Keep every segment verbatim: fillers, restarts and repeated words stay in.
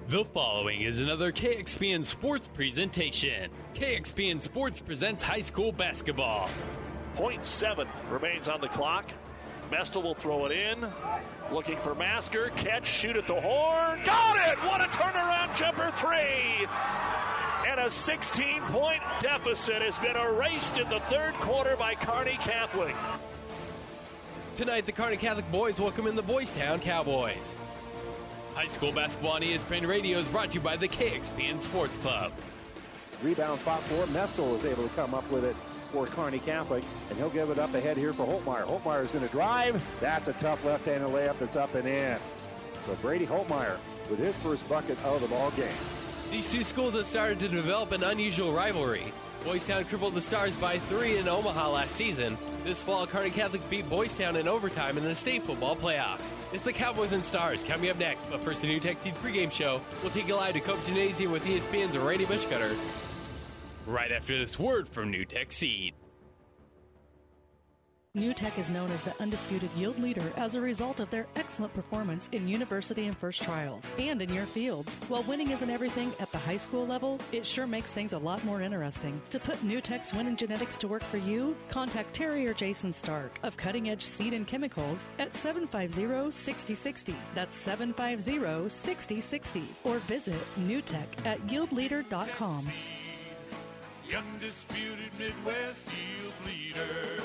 The following is another K X P N Sports presentation. K X P N Sports presents high school basketball. point seven remains on the clock. Mestel will throw it in. Looking for Masker. Catch, shoot at the horn. Got it! What a turnaround jumper three! And a sixteen-point deficit has been erased in the third quarter by Kearney Catholic. Tonight, the Kearney Catholic boys welcome in the Boys Town Cowboys. High school basketball on E S P N Radio is brought to you by the K X P N Sports Club. Rebound fought for. Mestel is able to come up with it for Kearney Catholic, and he'll give it up ahead here for Holtmeyer. Holtmeyer is going to drive. That's a tough left-handed layup that's up and in. So Brady Holtmeyer with his first bucket of the ball game. These two schools have started to develop an unusual rivalry. Boys Town crippled the Stars by three in Omaha last season. This fall, Kearney Catholic beat Boys Town in overtime in the state football playoffs. It's the Cowboys and Stars coming up next, but first the New Tech Seed pregame show. We'll take you live to Cope Gymnasium with E S P N's Randy Bushcutter right after this word from New Tech Seed. New Tech is known as the undisputed yield leader as a result of their excellent performance in university and first trials and in your fields. While winning isn't everything at the high school level, it sure makes things a lot more interesting. To put New Tech's winning genetics to work for you, contact Terry or Jason Stark of Cutting Edge Seed and Chemicals at seven five zero, six zero six zero. That's seven five zero, six zero six zero. Or visit newtech at yield leader dot com. The undisputed Midwest yield leader.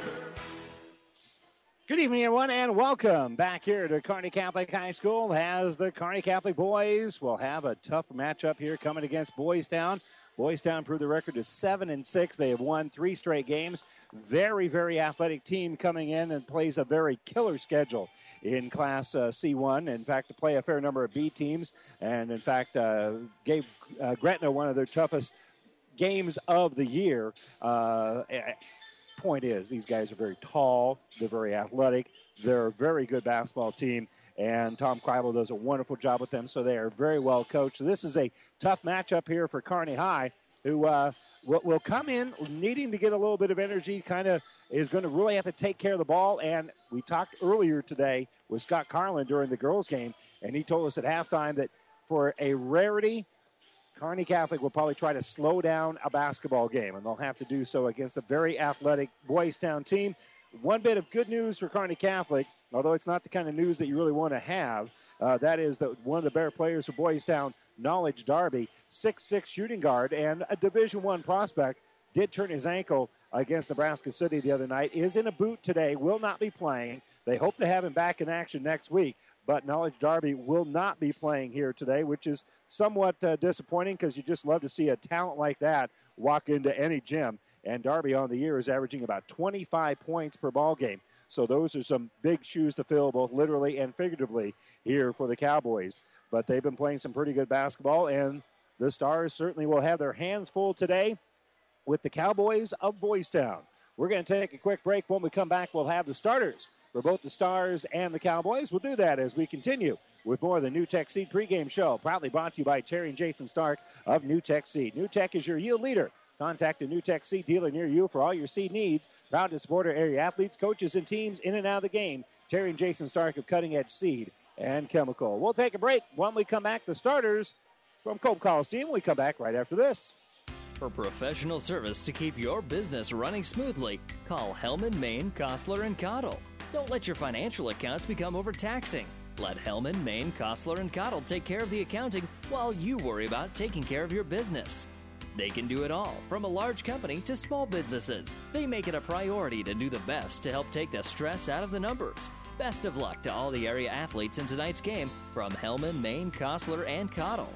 Good evening, everyone, and welcome back here to Kearney Catholic High School. As the Kearney Catholic boys will have a tough matchup here coming against Boys Town. Boys Town proved the record to seven and six. They have won three straight games. Very, very athletic team coming in and plays a very killer schedule in Class uh, C one. In fact, to play a fair number of B teams, and in fact, uh, gave uh, Gretna one of their toughest games of the year. Uh, Point is, these guys are very tall, they're very athletic, they're a very good basketball team, and Tom Kreibel does a wonderful job with them, so they are very well coached. So this is a tough matchup here for Kearney High, who uh, will, will come in needing to get a little bit of energy, kind of is going to really have to take care of the ball, and we talked earlier today with Scott Carlin during the girls' game, and he told us at halftime that for a rarity, Kearney Catholic will probably try to slow down a basketball game, and they'll have to do so against a very athletic Boys Town team. One bit of good news for Kearney Catholic, although it's not the kind of news that you really want to have, uh, that is that one of the better players for Boys Town, Knowledge Darby, six six shooting guard and a Division One prospect, did turn his ankle against Nebraska City the other night, is in a boot today, will not be playing. They hope to have him back in action next week. But Knowledge Darby will not be playing here today, which is somewhat uh, disappointing because you just love to see a talent like that walk into any gym. And Darby on the year is averaging about twenty-five points per ball game. So those are some big shoes to fill, both literally and figuratively, here for the Cowboys. But they've been playing some pretty good basketball, and the Stars certainly will have their hands full today with the Cowboys of Boys Town. We're going to take a quick break. When we come back, we'll have the starters for both the Stars and the Cowboys. We'll do that as we continue with more of the New Tech Seed pregame show, proudly brought to you by Terry and Jason Stark of New Tech Seed. New Tech is your yield leader. Contact a New Tech Seed dealer near you for all your seed needs. Proud to support our area athletes, coaches, and teams in and out of the game. Terry and Jason Stark of Cutting Edge Seed and Chemical. We'll take a break. When we come back, the starters from Cope Coliseum. We come back right after this. For professional service to keep your business running smoothly, call Hellman, Maine, Kostler, and Cottle. Don't let your financial accounts become overtaxing. Let Hellman, Maine, Kostler, and Cottle take care of the accounting while you worry about taking care of your business. They can do it all, from a large company to small businesses. They make it a priority to do the best to help take the stress out of the numbers. Best of luck to all the area athletes in tonight's game from Hellman, Maine, Kostler, and Cottle.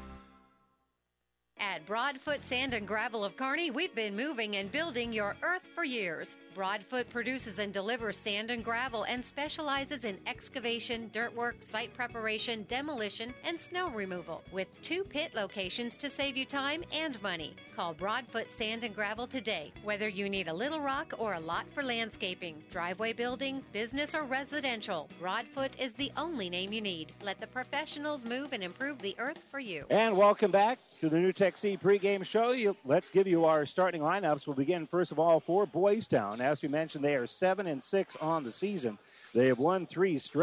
At Broadfoot Sand and Gravel of Kearney, we've been moving and building your earth for years. Broadfoot produces and delivers sand and gravel and specializes in excavation, dirt work, site preparation, demolition, and snow removal, with two pit locations to save you time and money. Call Broadfoot Sand and Gravel today, whether you need a little rock or a lot for landscaping, driveway building, business, or residential. Broadfoot is the only name you need. Let the professionals move and improve the earth for you. And welcome back to the New Tech Seed pregame show. You, let's give you our starting lineups. We'll begin, first of all, for Boys Town. As we mentioned, they are seven and six on the season. They have won three straight.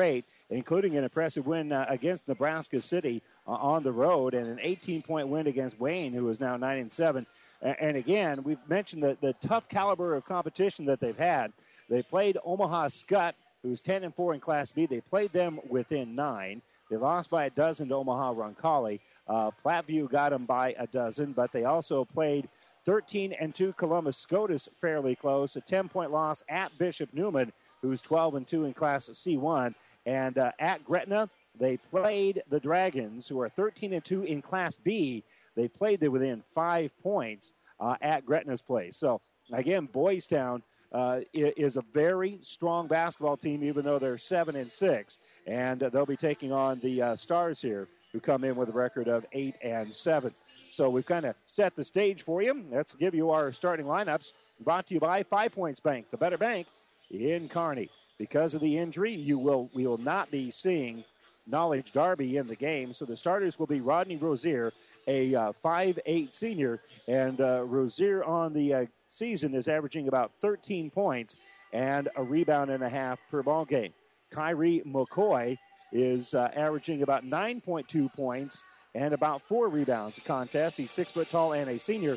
including an impressive win uh, against Nebraska City uh, on the road and an eighteen-point win against Wayne, who is now nine and seven. And, and again, we've mentioned the, the tough caliber of competition that they've had. They played Omaha Skutt, who's ten and four in Class B. They played them within nine. They lost by a dozen to Omaha Roncalli. Uh, Platteview got them by a dozen, but they also played thirteen and two Columbus Scotus fairly close. A ten-point loss at Bishop Neumann, who's twelve and two in Class C one. And uh, at Gretna, they played the Dragons, who are thirteen and two in Class B. They played them within five points uh, at Gretna's place. So, again, Boys Town uh, is a very strong basketball team, even though they're seven and six. And uh, they'll be taking on the uh, Stars here, who come in with a record of eight and seven. So we've kind of set the stage for you. Let's give you our starting lineups. Brought to you by Five Points Bank, the better bank in Kearney. Because of the injury, you will we will not be seeing Knowledge Darby in the game. So the starters will be Rodney Rozier, a uh, five eight senior. And uh, Rozier on the uh, season is averaging about thirteen points and a rebound and a half per ball game. Kyrie McCoy is uh, averaging about nine point two points and about four rebounds a contest. He's six foot tall and a senior.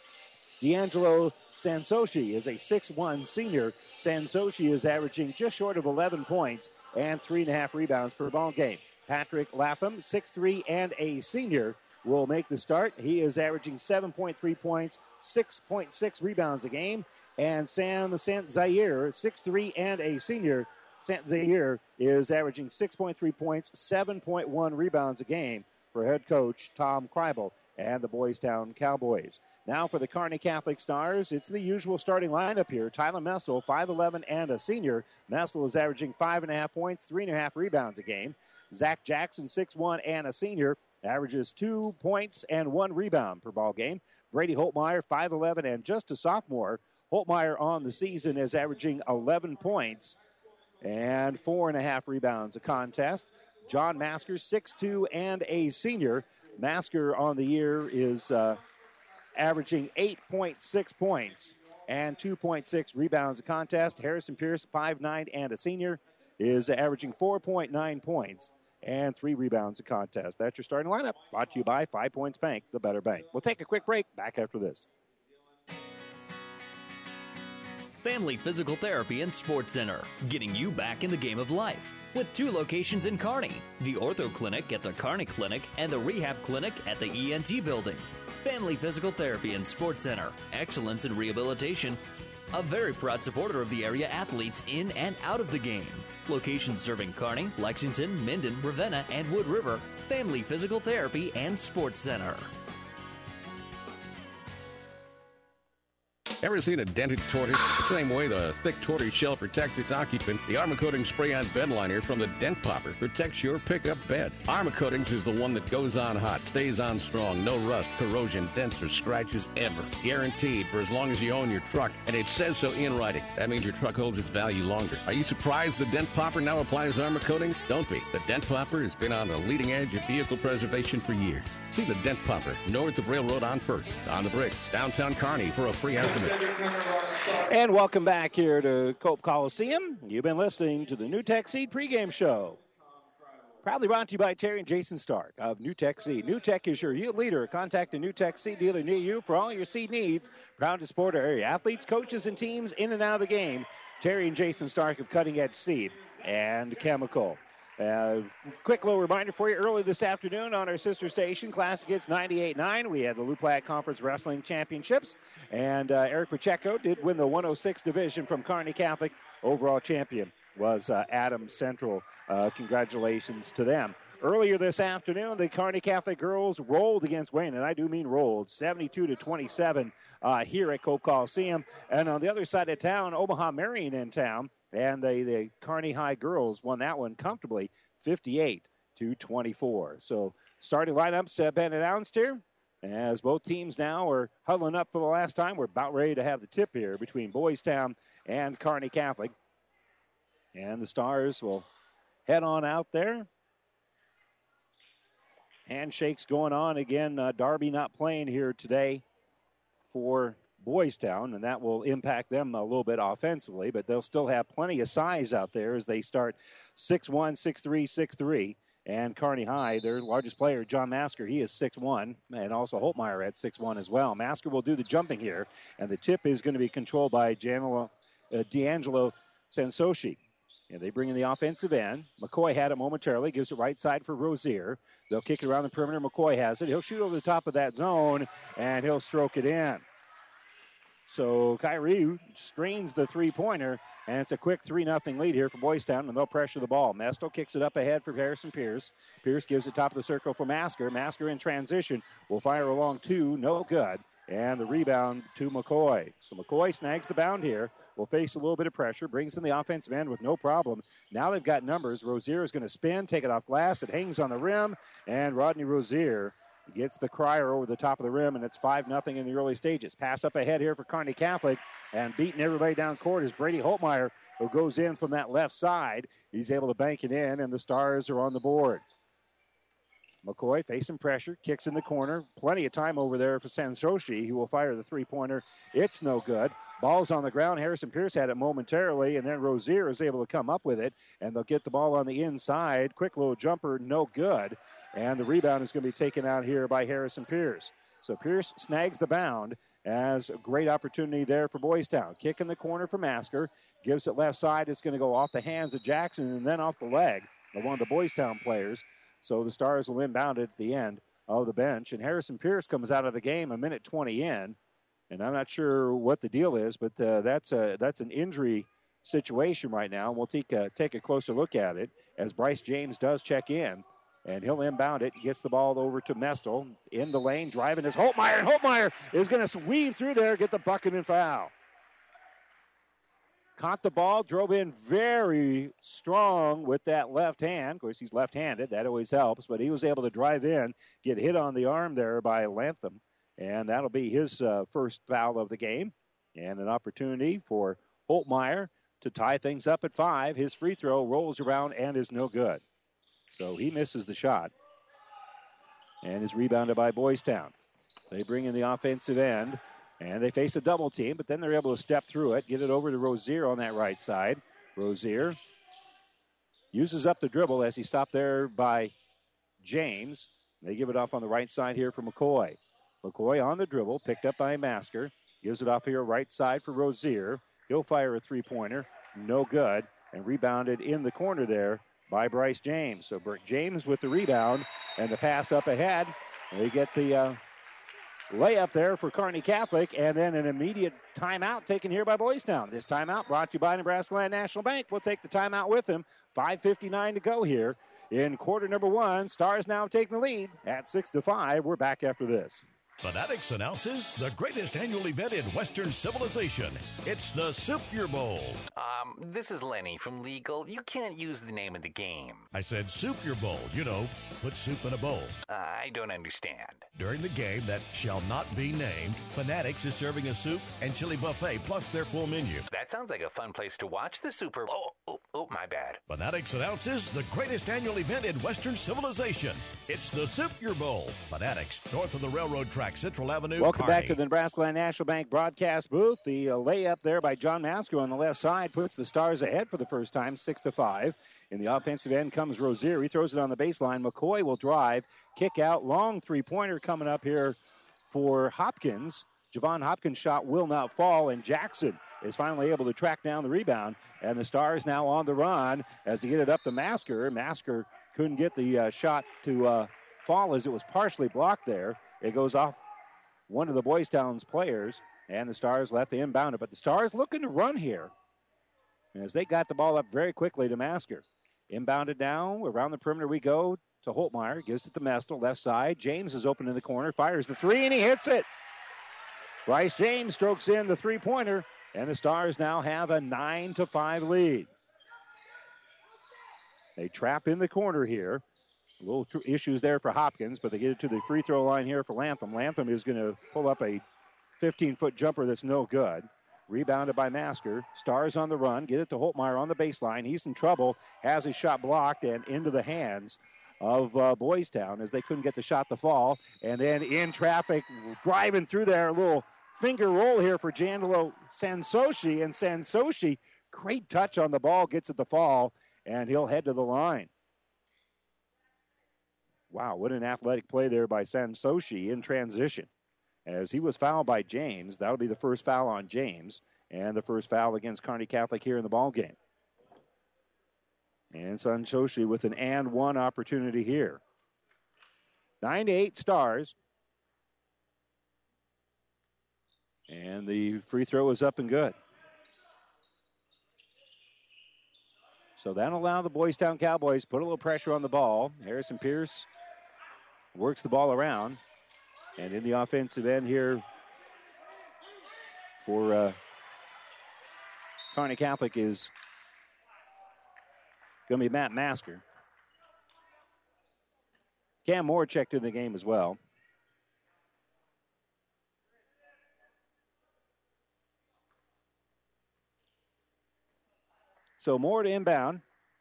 D'Angelo Sansoshi is a six one senior. Sansoshi is averaging just short of eleven points and three and a half rebounds per ball game. Patrick Lapham, six three and a senior, will make the start. He is averaging seven point three points, six point six rebounds a game. And Sam Sant Zaire, six three and a senior. Sant Zaire is averaging six point three points, seven point one rebounds a game for head coach Tom Kreibel and the Boys Town Cowboys. Now for the Kearney Catholic Stars, it's the usual starting lineup here. Tyler Messel, five eleven and a senior. Messel is averaging five and a half points, three and a half rebounds a game. Zach Jackson, six one and a senior, averages two points and one rebound per ball game. Brady Holtmeyer, five eleven and just a sophomore. Holtmeyer on the season is averaging eleven points and four and a half rebounds a contest. John Masker, six two and a senior. Masker on the year is uh, averaging eight point six points and two point six rebounds a contest. Harrison Pierce, five nine and a senior, is averaging four point nine points and three rebounds a contest. That's your starting lineup, brought to you by Five Points Bank, the better bank. We'll take a quick break. Back after this. Family Physical Therapy and Sports Center, getting you back in the game of life. With two locations in Kearney, the Ortho Clinic at the Kearney Clinic and the Rehab Clinic at the E N T Building. Family Physical Therapy and Sports Center, excellence in rehabilitation. A very proud supporter of the area athletes in and out of the game. Locations serving Kearney, Lexington, Minden, Ravenna, and Wood River. Family Physical Therapy and Sports Center. Ever seen a dented tortoise? The same way the thick tortoise shell protects its occupant, the Armor Coatings Spray-On Bed Liner from the Dent Popper protects your pickup bed. Armor Coatings is the one that goes on hot, stays on strong, no rust, corrosion, dents, or scratches ever. Guaranteed for as long as you own your truck, and it says so in writing. That means your truck holds its value longer. Are you surprised the Dent Popper now applies Armor Coatings? Don't be. The Dent Popper has been on the leading edge of vehicle preservation for years. See the Dent Popper north of Railroad on First, on the Bricks, downtown Kearney for a free estimate. And welcome back here to Cope Coliseum. You've been listening to the New Tech Seed pregame show. Proudly brought to you by Terry and Jason Stark of New Tech Seed. New Tech is your yield leader. Contact a New Tech Seed dealer near you for all your seed needs. Proud to support our area athletes, coaches, and teams in and out of the game. Terry and Jason Stark of Cutting Edge Seed and Chemical. Uh, quick little reminder for you, early this afternoon on our sister station, Classic Hits ninety-eight nine, we had the Luplac Conference Wrestling Championships, and uh, Eric Pacheco did win the one oh six division from Kearney Catholic. Overall champion was uh, Adams Central. Uh, congratulations to them. Earlier this afternoon, the Kearney Catholic girls rolled against Wayne, and I do mean rolled, seventy-two to twenty-seven uh, here at Cope Coliseum. And on the other side of town, Omaha Marion in town, and the, the Kearney High girls won that one comfortably, fifty-eight to twenty-four. So starting lineups have been announced here, as both teams now are huddling up for the last time. We're about ready to have the tip here between Boys Town and Kearney Catholic. And the Stars will head on out there. Handshakes going on again. Uh, Darby not playing here today for Boys Town, and that will impact them a little bit offensively, but they'll still have plenty of size out there as they start six one, six three, six three. And Kearney High, their largest player, John Masker, he is six one, and also Holtmeyer at six one as well. Masker will do the jumping here, and the tip is going to be controlled by Janelo, uh, D'Angelo Sansoshi. And they bring in the offensive end. McCoy had it momentarily, gives it right side for Rozier. They'll kick it around the perimeter. McCoy has it. He'll shoot over the top of that zone, and he'll stroke it in. So Kyrie strains the three-pointer, and it's a quick three nothing lead here for Boys Town, and they'll pressure the ball. Mesto kicks it up ahead for Harrison Pierce. Pierce gives it top of the circle for Masker. Masker in transition will fire along two, no good, and the rebound to McCoy. So McCoy snags the bound here. Will face a little bit of pressure, brings in the offensive end with no problem. Now they've got numbers. Rozier is going to spin, take it off glass. It hangs on the rim, and Rodney Rozier gets the crier over the top of the rim, and it's five nothing in the early stages. Pass up ahead here for Kearney Catholic, and beating everybody down court is Brady Holtmeyer, who goes in from that left side. He's able to bank it in, and the Stars are on the board. McCoy facing pressure, kicks in the corner. Plenty of time over there for Sansoshi. He will fire the three-pointer. It's no good. Ball's on the ground. Harrison Pierce had it momentarily, and then Rozier is able to come up with it, and they'll get the ball on the inside. Quick little jumper, no good. And the rebound is going to be taken out here by Harrison Pierce. So Pierce snags the bound as a great opportunity there for Boys Town. Kick in the corner for Masker. Gives it left side. It's going to go off the hands of Jackson and then off the leg of one of the Boys Town players. So the Stars will inbound it at the end of the bench. And Harrison Pierce comes out of the game a minute twenty in. And I'm not sure what the deal is, but uh, that's a, that's an injury situation right now. And we'll take a, take a closer look at it as Bryce James does check in. And he'll inbound it, gets the ball over to Mestel. In the lane, driving is Holtmeyer. And Holtmeyer is going to weave through there, get the bucket and foul. Caught the ball, drove in very strong with that left hand. Of course, he's left-handed. That always helps. But he was able to drive in, get hit on the arm there by Latham. And that'll be his uh, first foul of the game. And an opportunity for Holtmeyer to tie things up at five. His free throw rolls around and is no good. So he misses the shot. And is rebounded by Boys Town. They bring in the offensive end. And they face a double team, but then they're able to step through it, get it over to Rozier on that right side. Rozier uses up the dribble as he stopped there by James. They give it off on the right side here for McCoy. McCoy on the dribble, picked up by Masker. Gives it off here right side for Rozier. He'll fire a three-pointer. No good. And rebounded in the corner there by Bryce James. So Bert James with the rebound and the pass up ahead. They get the... Uh, layup there for Kearney Catholic, and then an immediate timeout taken here by Boys Town. This timeout brought to you by Nebraska Land National Bank. We'll take the timeout with him. five fifty-nine to go here in quarter number one. Stars now taking the lead at six to five. We're back after this. Fanatics announces the greatest annual event in Western civilization. It's the Super Bowl. Um, this is Lenny from Legal. You can't use the name of the game. I said Super Bowl. You know, put soup in a bowl. Uh, I don't understand. During the game that shall not be named, Fanatics is serving a soup and chili buffet plus their full menu. That sounds like a fun place to watch the Super Bowl. Oh, oh, oh, my bad. Fanatics announces the greatest annual event in Western civilization. It's the Super Bowl. Fanatics, north of the railroad track, Central Avenue. Welcome Kearney. back to the Nebraska Land National Bank broadcast booth. The uh, layup there by John Masker on the left side puts the Stars ahead for the first time, six to five. In the offensive end comes Rozier. He throws it on the baseline. McCoy will drive, kick out, long three-pointer coming up here for Hopkins. Javon Hopkins' shot will not fall, and Jackson is finally able to track down the rebound. And the Stars now on the run as they get it up to Masker. Masker couldn't get the uh, shot to uh, fall as it was partially blocked there. It goes off one of the Boys Town's players, and the Stars left the inbound it. But the Stars looking to run here as they got the ball up very quickly to Masker. Inbounded now, around the perimeter we go to Holtmeyer, gives it to Mestel, left side. James is open in the corner, fires the three, and he hits it. Bryce James strokes in the three-pointer, and the Stars now have a nine to five lead. They trap in the corner here. A little tr- issues there for Hopkins, but they get it to the free throw line here for Latham. Latham is going to pull up a fifteen-foot jumper that's no good. Rebounded by Masker. Stars on the run. Get it to Holtmeyer on the baseline. He's in trouble. Has his shot blocked and into the hands of uh, Boys Town as they couldn't get the shot to fall. And then in traffic, driving through there, a little finger roll here for Jandalo Sansoshi, and Sansoshi, great touch on the ball, gets it the fall, and he'll head to the line. Wow, what an athletic play there by Sansoshi in transition. As he was fouled by James, that'll be the first foul on James, and the first foul against Kearney Catholic here in the ball game. And Sansoshi with an and one opportunity here. Nine to eight Stars. And the free throw is up and good. So that'll allow the Boys Town Cowboys to put a little pressure on the ball. Harrison Pierce works the ball around. And in the offensive end here for uh, Kearney Catholic is going to be Matt Masker. Cam Moore checked in the game as well. So Moore to inbound.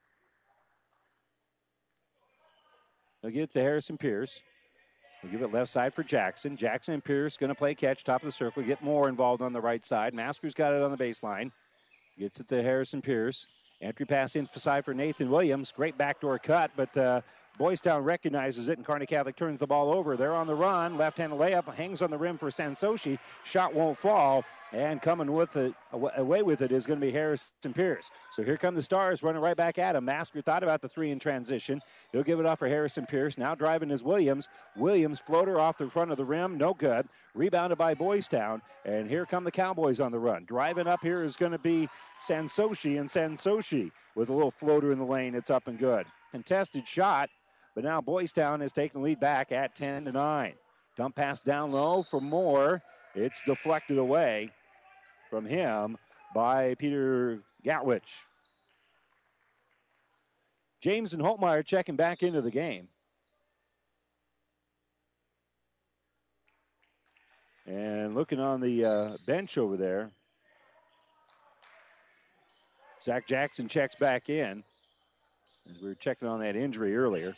They'll get it to Harrison Pierce. They'll give it left side for Jackson. Jackson and Pierce going to play catch, top of the circle. Get Moore involved on the right side. Masker's got it on the baseline. Gets it to Harrison Pierce. Entry pass inside for Nathan Williams. Great backdoor cut, but uh, Boys Town recognizes it, and Kearney Catholic turns the ball over. They're on the run. Left-handed layup hangs on the rim for Sansoshi. Shot won't fall, and coming with it, away with it is going to be Harrison Pierce. So here come the Stars running right back at him. Masker thought about the three in transition. He'll give it off for Harrison Pierce. Now driving is Williams. Williams floater off the front of the rim. No good. Rebounded by Boys Town, and here come the Cowboys on the run. Driving up here is going to be Sansoshi, and Sansoshi with a little floater in the lane. It's up and good. Contested shot. But now Boys Town has taken the lead back at ten to nine. Dump pass down low for Moore. It's deflected away from him by Peter Gatwich. James and Holtmeyer checking back into the game. And looking on the uh, bench over there, Zach Jackson checks back in, as we were checking on that injury earlier.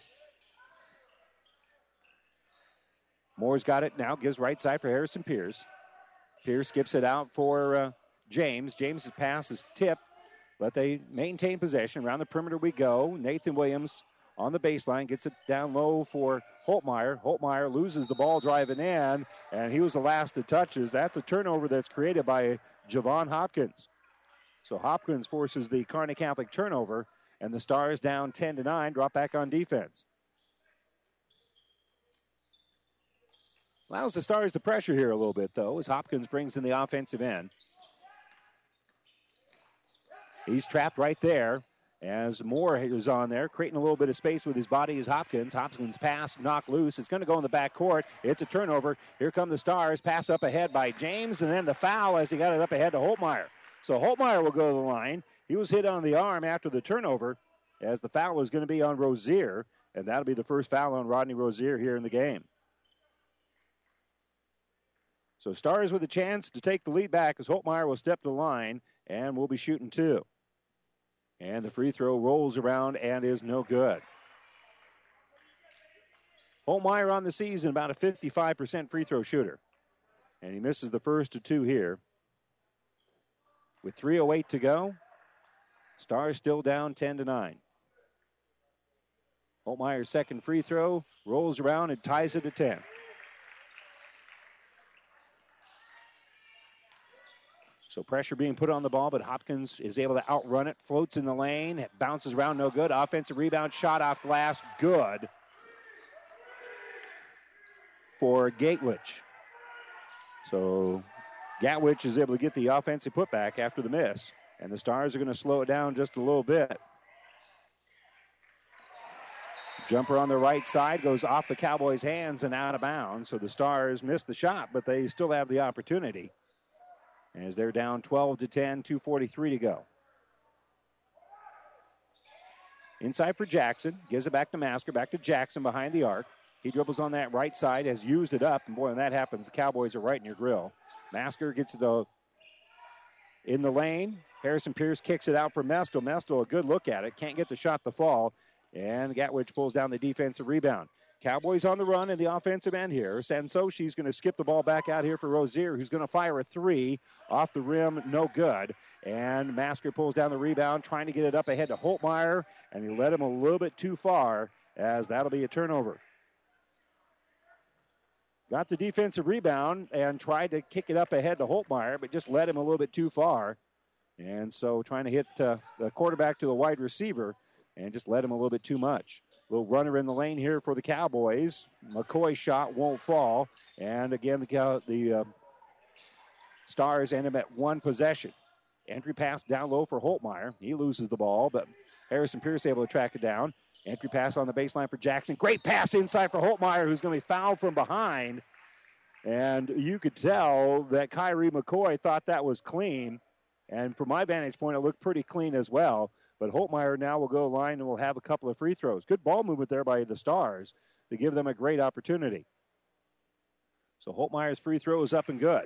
Moore's got it now, gives right side for Harrison Pierce. Pierce skips it out for uh, James. James's pass is tipped, but they maintain possession. Around the perimeter we go. Nathan Williams on the baseline gets it down low for Holtmeyer. Holtmeyer loses the ball driving in, and he was the last that touches. That's a turnover that's created by Javon Hopkins. So Hopkins forces the Kearney Catholic turnover, and the Stars down ten to nine, drop back on defense. Allows the Stars to pressure here a little bit, though, as Hopkins brings in the offensive end. He's trapped right there as Moore is on there, creating a little bit of space with his body is Hopkins. Hopkins pass knocked loose. It's going to go in the back court. It's a turnover. Here come the Stars. Pass up ahead by James, and then the foul as he got it up ahead to Holtmeyer. So Holtmeyer will go to the line. He was hit on the arm after the turnover, as the foul is going to be on Rozier, and that'll be the first foul on Rodney Rozier here in the game. So Stars with a chance to take the lead back as Holtmeyer will step to the line and will be shooting two. And the free throw rolls around and is no good. Holtmeyer on the season, about a fifty-five percent free throw shooter. And he misses the first of two here. With three oh eight to go, Stars still down ten to nine. Holtmeyer's second free throw rolls around and ties it at ten. So pressure being put on the ball, but Hopkins is able to outrun it, floats in the lane, bounces around, no good. Offensive rebound, shot off glass, good for Gatwich. So Gatwich is able to get the offensive putback after the miss, and the Stars are going to slow it down just a little bit. Jumper on the right side goes off the Cowboys' hands and out of bounds, so the Stars missed the shot, but they still have the opportunity. As they're down twelve to ten, two forty-three to go. Inside for Jackson. Gives it back to Masker. Back to Jackson behind the arc. He dribbles on that right side, has used it up. And boy, when that happens, the Cowboys are right in your grill. Masker gets it in the lane. Harrison Pierce kicks it out for Mestel. Mestel, a good look at it. Can't get the shot to fall. And Gatwich pulls down the defensive rebound. Cowboys on the run in the offensive end here. Sansoshi's going to skip the ball back out here for Rozier, who's going to fire a three off the rim, no good. And Masker pulls down the rebound, trying to get it up ahead to Holtmeyer, and he led him a little bit too far, as that'll be a turnover. Got the defensive rebound and tried to kick it up ahead to Holtmeyer, but just led him a little bit too far. And so trying to hit uh, the quarterback to the wide receiver and just led him a little bit too much. Little runner in the lane here for the Cowboys. McCoy's shot won't fall. And again, the, the uh, Stars end up at one possession. Entry pass down low for Holtmeyer. He loses the ball, but Harrison Pierce able to track it down. Entry pass on the baseline for Jackson. Great pass inside for Holtmeyer, who's going to be fouled from behind. And you could tell that Kyrie McCoy thought that was clean. And from my vantage point, it looked pretty clean as well. But Holtmeyer now will go line and will have a couple of free throws. Good ball movement there by the Stars to give them a great opportunity. So Holtmeyer's free throw is up and good.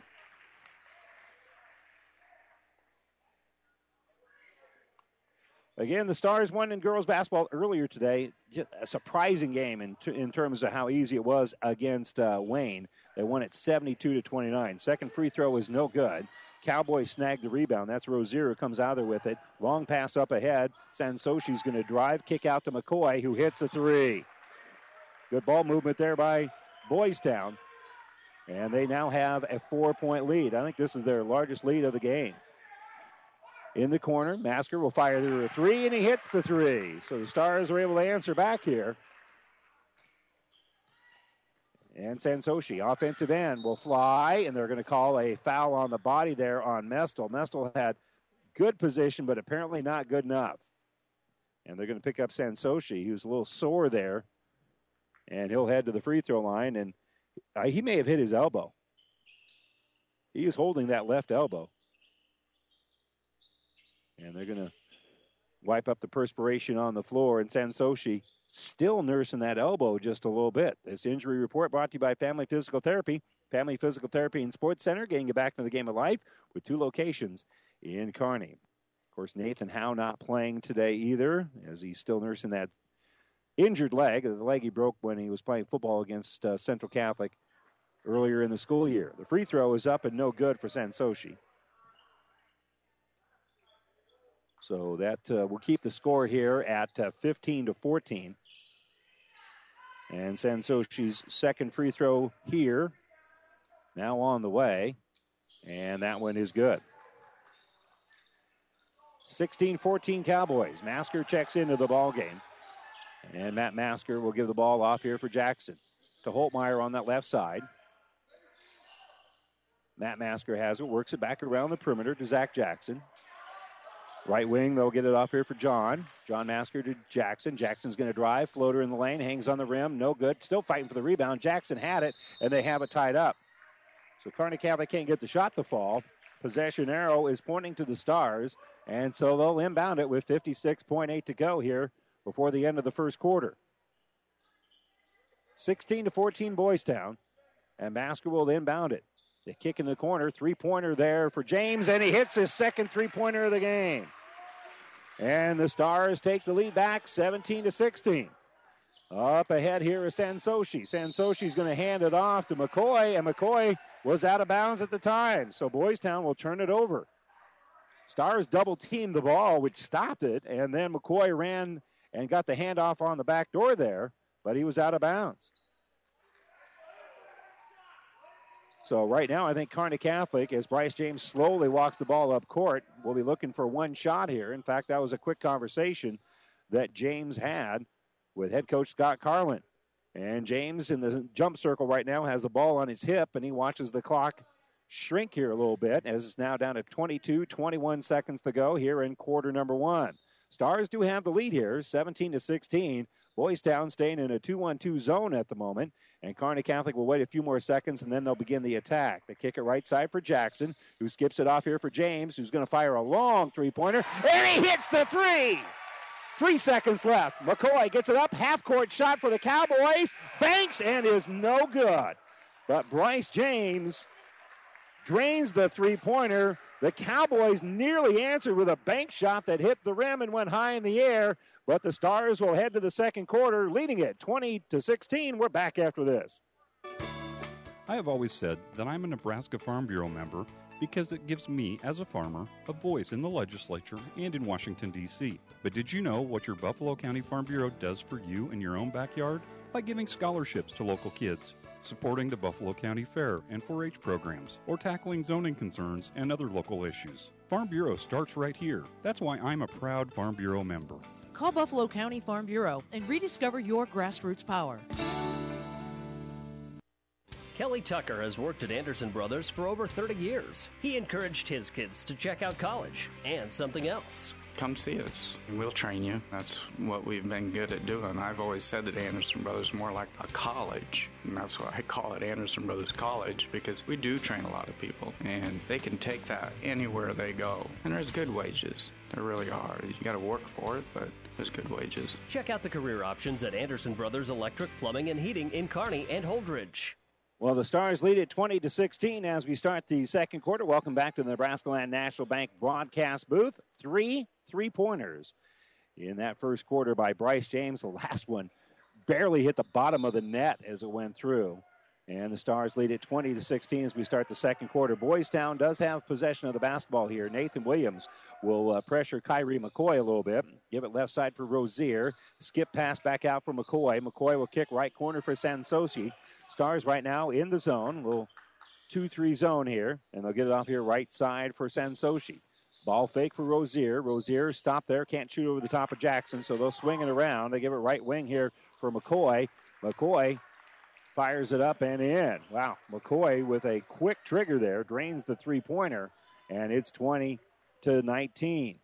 Again, the Stars won in girls basketball earlier today. Just a surprising game in, t- in terms of how easy it was against uh, Wayne. They won it seventy-two to twenty-nine. Second free throw is no good. Cowboys snagged the rebound. That's Rozier who comes out there with it. Long pass up ahead. Sansoshi's going to drive, kick out to McCoy, who hits a three. Good ball movement there by Boys Town. And they now have a four-point lead. I think this is their largest lead of the game. In the corner, Masker will fire through a three, and he hits the three. So the Stars are able to answer back here. And Sansoshi, offensive end, will fly, and they're going to call a foul on the body there on Mestel. Mestel had good position, but apparently not good enough. And they're going to pick up Sansoshi, who's a little sore there. And he'll head to the free throw line, and uh, he may have hit his elbow. He is holding that left elbow. And they're going to wipe up the perspiration on the floor, and Sansoshi still nursing that elbow just a little bit. This injury report brought to you by Family Physical Therapy. Family Physical Therapy and Sports Center, getting you back into the game of life with two locations in Kearney. Of course, Nathan Howe not playing today either, as he's still nursing that injured leg, the leg he broke when he was playing football against uh, Central Catholic earlier in the school year. The free throw is up and no good for Sansoshi. So that uh, will keep the score here at uh, fifteen to fourteen. And Sansoshi's second free throw here, now on the way. And that one is good. sixteen fourteen Cowboys. Masker checks into the ball game. And Matt Masker will give the ball off here for Jackson to Holtmeyer on that left side. Matt Masker has it, works it back around the perimeter to Zach Jackson. Right wing, they'll get it off here for John. John Masker to Jackson. Jackson's going to drive. Floater in the lane, hangs on the rim. No good. Still fighting for the rebound. Jackson had it, and they have it tied up. So Kearney Catholic can't get the shot to fall. Possession arrow is pointing to the Stars, and so they'll inbound it with fifty-six point eight to go here before the end of the first quarter. sixteen to fourteen Boys Town, and Masker will inbound it. They kick in the corner. Three-pointer there for James, and he hits his second three-pointer of the game. And the Stars take the lead back seventeen to sixteen. Up ahead here is Sansoshi. Sansoshi's going to hand it off to McCoy, and McCoy was out of bounds at the time. So Boys Town will turn it over. Stars double-teamed the ball, which stopped it, and then McCoy ran and got the handoff on the back door there, but he was out of bounds. So right now, I think Kearney Catholic, as Bryce James slowly walks the ball up court, will be looking for one shot here. In fact, that was a quick conversation that James had with head coach Scott Carlin. And James in the jump circle right now has the ball on his hip, and he watches the clock shrink here a little bit, as it's now down to twenty-two, twenty-one seconds to go here in quarter number one. Stars do have the lead here, seventeen to sixteen. Boys Town staying in a two one two zone at the moment, and Kearney Catholic will wait a few more seconds, and then they'll begin the attack. They kick it right side for Jackson, who skips it off here for James, who's going to fire a long three-pointer, and he hits the three! Three seconds left. McCoy gets it up, half-court shot for the Cowboys, banks, and is no good. But Bryce James drains the three-pointer, The Cowboys nearly answered with a bank shot that hit the rim and went high in the air, but the Stars will head to the second quarter, leading it twenty to sixteen. We're back after this. I have always said that I'm a Nebraska Farm Bureau member because it gives me, as a farmer, a voice in the legislature and in Washington, D C But did you know what your Buffalo County Farm Bureau does for you in your own backyard? By giving scholarships to local kids, supporting the Buffalo County Fair and four H programs, or tackling zoning concerns and other local issues. Farm Bureau starts right here. That's why I'm a proud Farm Bureau member. Call Buffalo County Farm Bureau and rediscover your grassroots power. Kelly Tucker has worked at Anderson Brothers for over thirty years. He encouraged his kids to check out college and something else. Come see us. We'll train you. That's what we've been good at doing. I've always said that Anderson Brothers is more like a college, and that's why I call it Anderson Brothers College, because we do train a lot of people, and they can take that anywhere they go. And there's good wages. There really are. You got to work for it, but there's good wages. Check out the career options at Anderson Brothers Electric, Plumbing, and Heating in Kearney and Holdridge. Well, the Stars lead it twenty to sixteen as we start the second quarter. Welcome back to the Nebraska Land National Bank broadcast booth. Three three-pointers in that first quarter by Bryce James. The last one barely hit the bottom of the net as it went through. And the Stars lead it twenty to sixteen as we start the second quarter. Boys Town does have possession of the basketball here. Nathan Williams will uh, pressure Kyrie McCoy a little bit. Give it left side for Rozier. Skip pass back out for McCoy. McCoy will kick right corner for Sansoshi. Stars right now in the zone. Little two three zone here. And they'll get it off here right side for Sansoshi. Ball fake for Rozier. Rozier stopped there. Can't shoot over the top of Jackson, so they'll swing it around. They give it right wing here for McCoy. McCoy fires it up and in. Wow, McCoy with a quick trigger there, drains the three-pointer, and it's twenty to nineteen.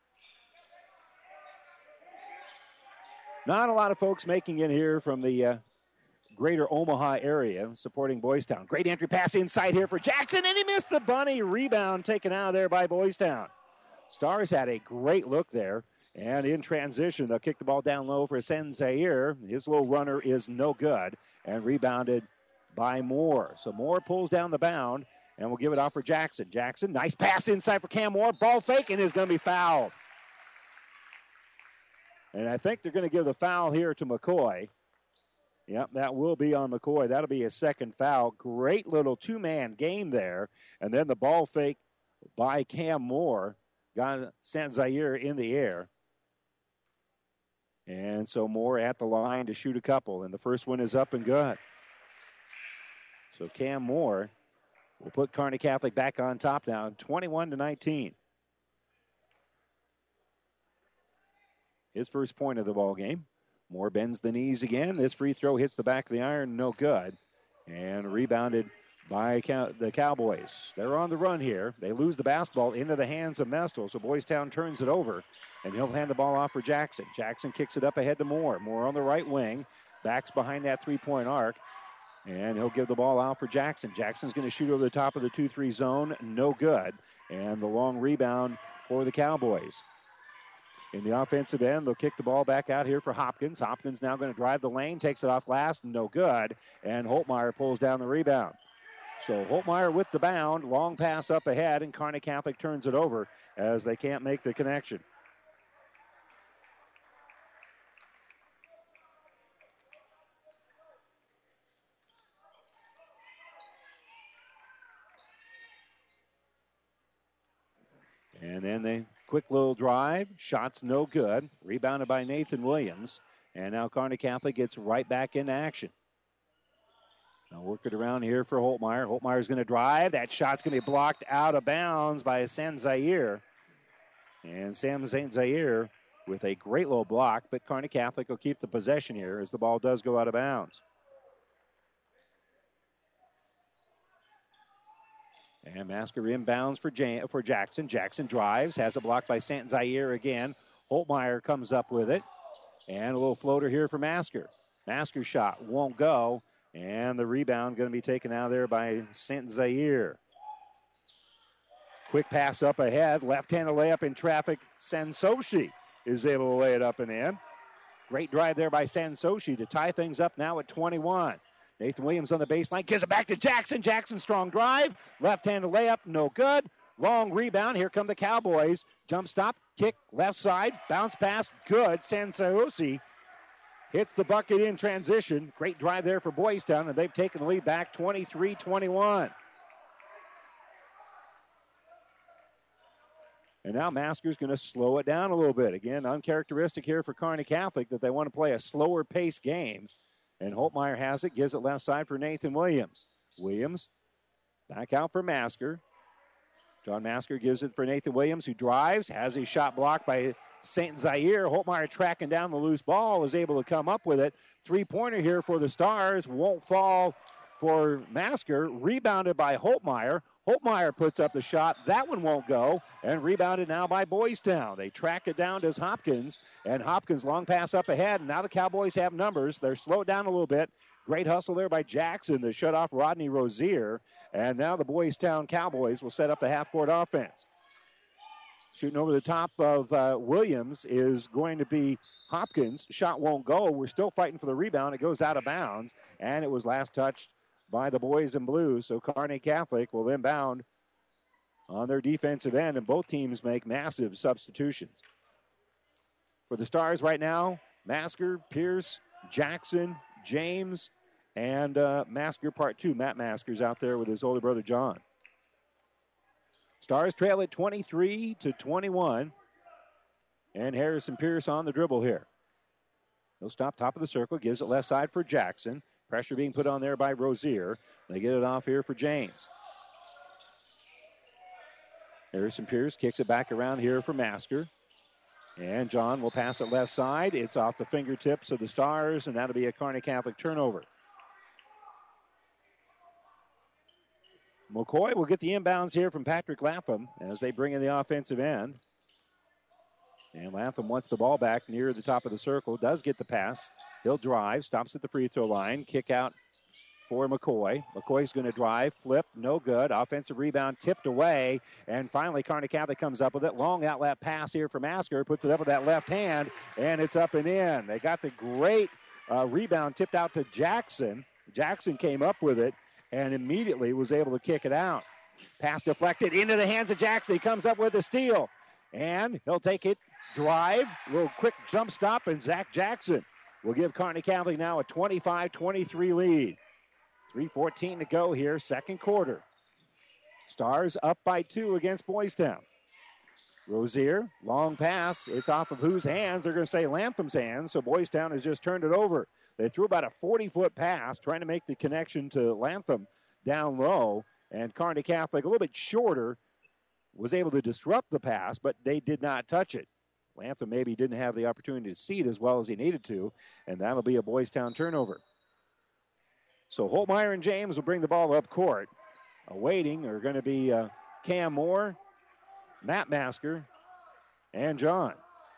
Not a lot of folks making it here from the uh, greater Omaha area supporting Boys Town. Great entry pass inside here for Jackson, and he missed the bunny. Rebound taken out of there by Boys Town. Stars had a great look there. And in transition, they'll kick the ball down low for Sen Zaire. His little runner is no good and rebounded by Moore. So Moore pulls down the bound and will give it off for Jackson. Jackson, nice pass inside for Cam Moore. Ball fake and is going to be fouled. And I think they're going to give the foul here to McCoy. Yep, that will be on McCoy. That'll be his second foul. Great little two-man game there. And then the ball fake by Cam Moore got Sen Zaire in the air. And so Moore at the line to shoot a couple. And the first one is up and good. So Cam Moore will put Kearney Catholic back on top now, twenty-one to nineteen. His first point of the ball game. Moore bends the knees again. This free throw hits the back of the iron, no good. And rebounded by the Cowboys. They're on the run here. They lose the basketball into the hands of Mestel, so Boys Town turns it over, and he'll hand the ball off for Jackson. Jackson kicks it up ahead to Moore. Moore on the right wing, backs behind that three-point arc, and he'll give the ball out for Jackson. Jackson's going to shoot over the top of the two three zone, no good, and the long rebound for the Cowboys. In the offensive end, they'll kick the ball back out here for Hopkins. Hopkins now going to drive the lane, takes it off glass, no good, and Holtmeyer pulls down the rebound. So Holtmeyer with the bound, long pass up ahead, and Kearney Catholic turns it over as they can't make the connection. And then they quick little drive, shots no good, rebounded by Nathan Williams, and now Kearney Catholic gets right back into action. Now work it around here for Holtmeyer. Holtmeyer's going to drive. That shot's going to be blocked out of bounds by Sam Zaire. And Sam Zaire with a great little block, but Kearney Catholic will keep the possession here as the ball does go out of bounds. And Masker inbounds for, Jan- for Jackson. Jackson drives, has it blocked by Sant Zaire again. Holtmeyer comes up with it. And a little floater here for Masker. Masker's shot won't go. And the rebound going to be taken out of there by Sant Zaire. Quick pass up ahead. Left-handed layup in traffic. Sansoshi is able to lay it up and in. Great drive there by Sansoshi to tie things up now at twenty-one. Nathan Williams on the baseline. Gives it back to Jackson. Jackson strong drive. Left-handed layup. No good. Long rebound. Here come the Cowboys. Jump stop, kick, left side, bounce pass, good. Sansosi hits the bucket in transition. Great drive there for Boys Town, and they've taken the lead back twenty-three twenty-one. And now Masker's going to slow it down a little bit. Again, uncharacteristic here for Kearney Catholic that they want to play a slower pace game. And Holtmeyer has it, gives it left side for Nathan Williams. Williams back out for Masker. John Masker gives it for Nathan Williams, who drives, has his shot blocked by Saint Zaire. Holtmeyer tracking down the loose ball, is able to come up with it. Three-pointer here for the Stars. Won't fall for Masker. Rebounded by Holtmeyer. Holtmeyer puts up the shot. That one won't go. And rebounded now by Boys Town. They track it down to Hopkins. And Hopkins long pass up ahead. And now the Cowboys have numbers. They're slowed down a little bit. Great hustle there by Jackson to shut off Rodney Rozier. And now the Boys Town Cowboys will set up the half-court offense. Shooting over the top of uh, Williams is going to be Hopkins. Shot won't go. We're still fighting for the rebound. It goes out of bounds. And it was last touched by the boys in blue. So Kearney Catholic will inbound on their defensive end, and both teams make massive substitutions. For the Stars right now, Masker, Pierce, Jackson, James, and uh, Masker part two. Matt Masker's out there with his older brother John. Stars trail at twenty-three to twenty-one. And Harrison Pierce on the dribble here. He'll stop top of the circle, gives it left side for Jackson. Pressure being put on there by Rozier. They get it off here for James. Harrison Pierce kicks it back around here for Masker. And John will pass it left side. It's off the fingertips of the Stars, and that'll be a Kearney Catholic turnover. McCoy will get the inbounds here from Patrick Latham as they bring in the offensive end. And Latham wants the ball back near the top of the circle. Does get the pass. He'll drive. Stops at the free throw line. Kick out for McCoy. McCoy's going to drive. Flip. No good. Offensive rebound tipped away. And finally, Kearney Catholic comes up with it. Long outlet pass here for Masker. Puts it up with that left hand. And it's up and in. They got the great uh, rebound tipped out to Jackson. Jackson came up with it and immediately was able to kick it out. Pass deflected into the hands of Jackson. He comes up with a steal. And he'll take it. Drive. A little quick jump stop. And Zach Jackson will give Kearney Catholic now a twenty-five twenty-three lead. three fourteen to go here, second quarter. Stars up by two against Boys Town. Rozier, long pass. It's off of whose hands? They're going to say Latham's hands, so Boys Town has just turned it over. They threw about a forty-foot pass, trying to make the connection to Latham down low, and Kearney Catholic, a little bit shorter, was able to disrupt the pass, but they did not touch it. Latham maybe didn't have the opportunity to see it as well as he needed to, and that'll be a Boys Town turnover. So Holtmeyer and James will bring the ball up court. Awaiting are going to be uh, Cam Moore, Matt Masker, and John.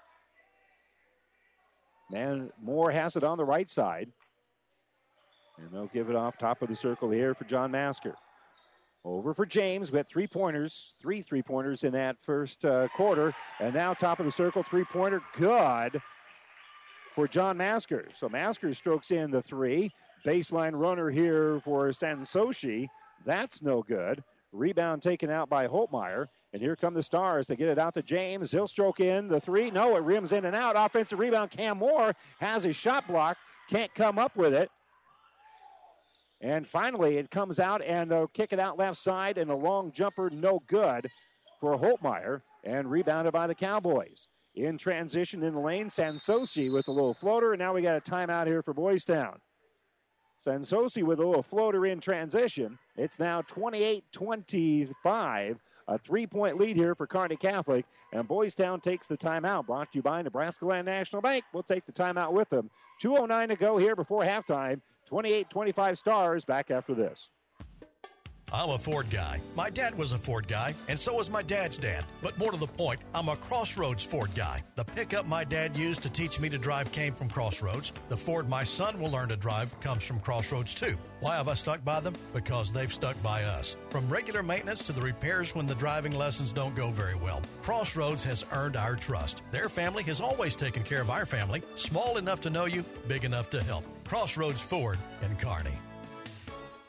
Man, Moore has it on the right side. And they'll give it off top of the circle here for John Masker. Over for James. We had three-pointers, three three-pointers in that first uh, quarter. And now top of the circle, three-pointer, good for John Masker. So Masker strokes in the three. Baseline runner here for Sansoshi. That's no good. Rebound taken out by Holtmeyer. And here come the Stars. They get it out to James. He'll stroke in the three. No, it rims in and out. Offensive rebound. Cam Moore has his shot block. Can't come up with it. And finally, it comes out, and they'll kick it out left side, and a long jumper, no good for Holtmeyer, and rebounded by the Cowboys. In transition in the lane, Sansosi with a little floater, and now we got a timeout here for Boys Town. Sansosi with a little floater in transition. It's now twenty-eight twenty-five, a three-point lead here for Kearney Catholic, and Boys Town takes the timeout. Brought to you by Nebraska Land National Bank. We'll take the timeout with them. two oh nine to go here before halftime. twenty-eight twenty-five Stars back after this. I'm a Ford guy. My dad was a Ford guy, and so was my dad's dad. But more to the point, I'm a Crossroads Ford guy. The pickup my dad used to teach me to drive came from Crossroads. The Ford my son will learn to drive comes from Crossroads too. Why have I stuck by them? Because they've stuck by us. From regular maintenance to the repairs when the driving lessons don't go very well, Crossroads has earned our trust. Their family has always taken care of our family, small enough to know you, big enough to help. Crossroads Ford in Kearney.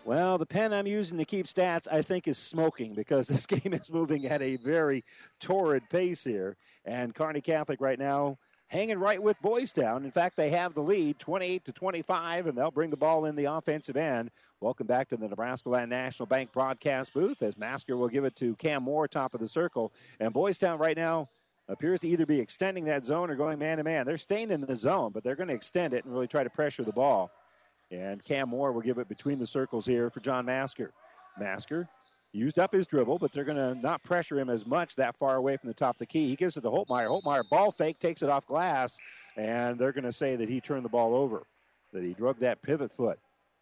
Well, the pen I'm using to keep stats, I think, is smoking because this game is moving at a very torrid pace here. And Kearney Catholic right now hanging right with Boys Town. In fact, they have the lead, twenty-eight to twenty-five, and they'll bring the ball in the offensive end. Welcome back to the Nebraska Land National Bank broadcast booth as Masker will give it to Cam Moore, top of the circle. And Boys Town right now appears to either be extending that zone or going man-to-man. They're staying in the zone, but they're going to extend it and really try to pressure the ball. And Cam Moore will give it between the circles here for John Masker. Masker used up his dribble, but they're going to not pressure him as much that far away from the top of the key. He gives it to Holtmeyer. Holtmeyer ball fake, takes it off glass, and they're going to say that he turned the ball over, that he drug that pivot foot.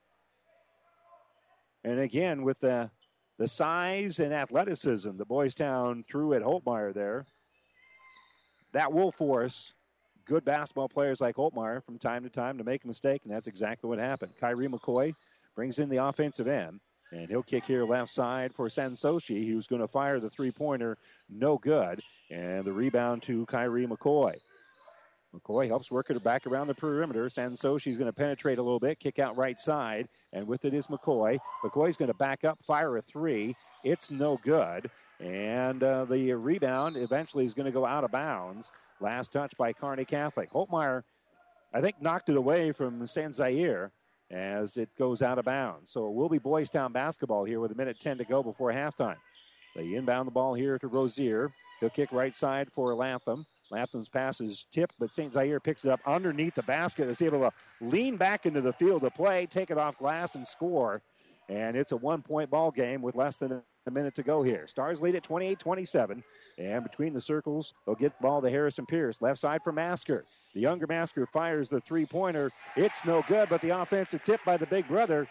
And again, with the, the size and athleticism that Boys Town threw at Holtmeyer there, that will force good basketball players like Holtmeyer from time to time to make a mistake, and that's exactly what happened. Kyrie McCoy brings in the offensive end, and he'll kick here left side for Sansoshi, who's going to fire the three-pointer, no good, and the rebound to Kyrie McCoy. McCoy helps work it back around the perimeter. Sansoshi's going to penetrate a little bit, kick out right side, and with it is McCoy. McCoy's going to back up, fire a three. It's no good, and uh, the rebound eventually is going to go out of bounds. Last touch by Kearney Catholic. Holtmeyer, I think, knocked it away from San Zaire as it goes out of bounds. So it will be Boys Town basketball here with a minute ten to go before halftime. They inbound the ball here to Rozier. He'll kick right side for Latham. Latham's pass is tipped, but Saint Zaire picks it up underneath the basket. Is able to lean back into the field to play, take it off glass, and score. And it's a one-point ball game with less than a minute to go here. Stars lead at twenty-eight twenty-seven. And between the circles, they'll get the ball to Harrison Pierce. Left side for Masker. The younger Masker fires the three-pointer. It's no good, but the offensive tip by the big brother.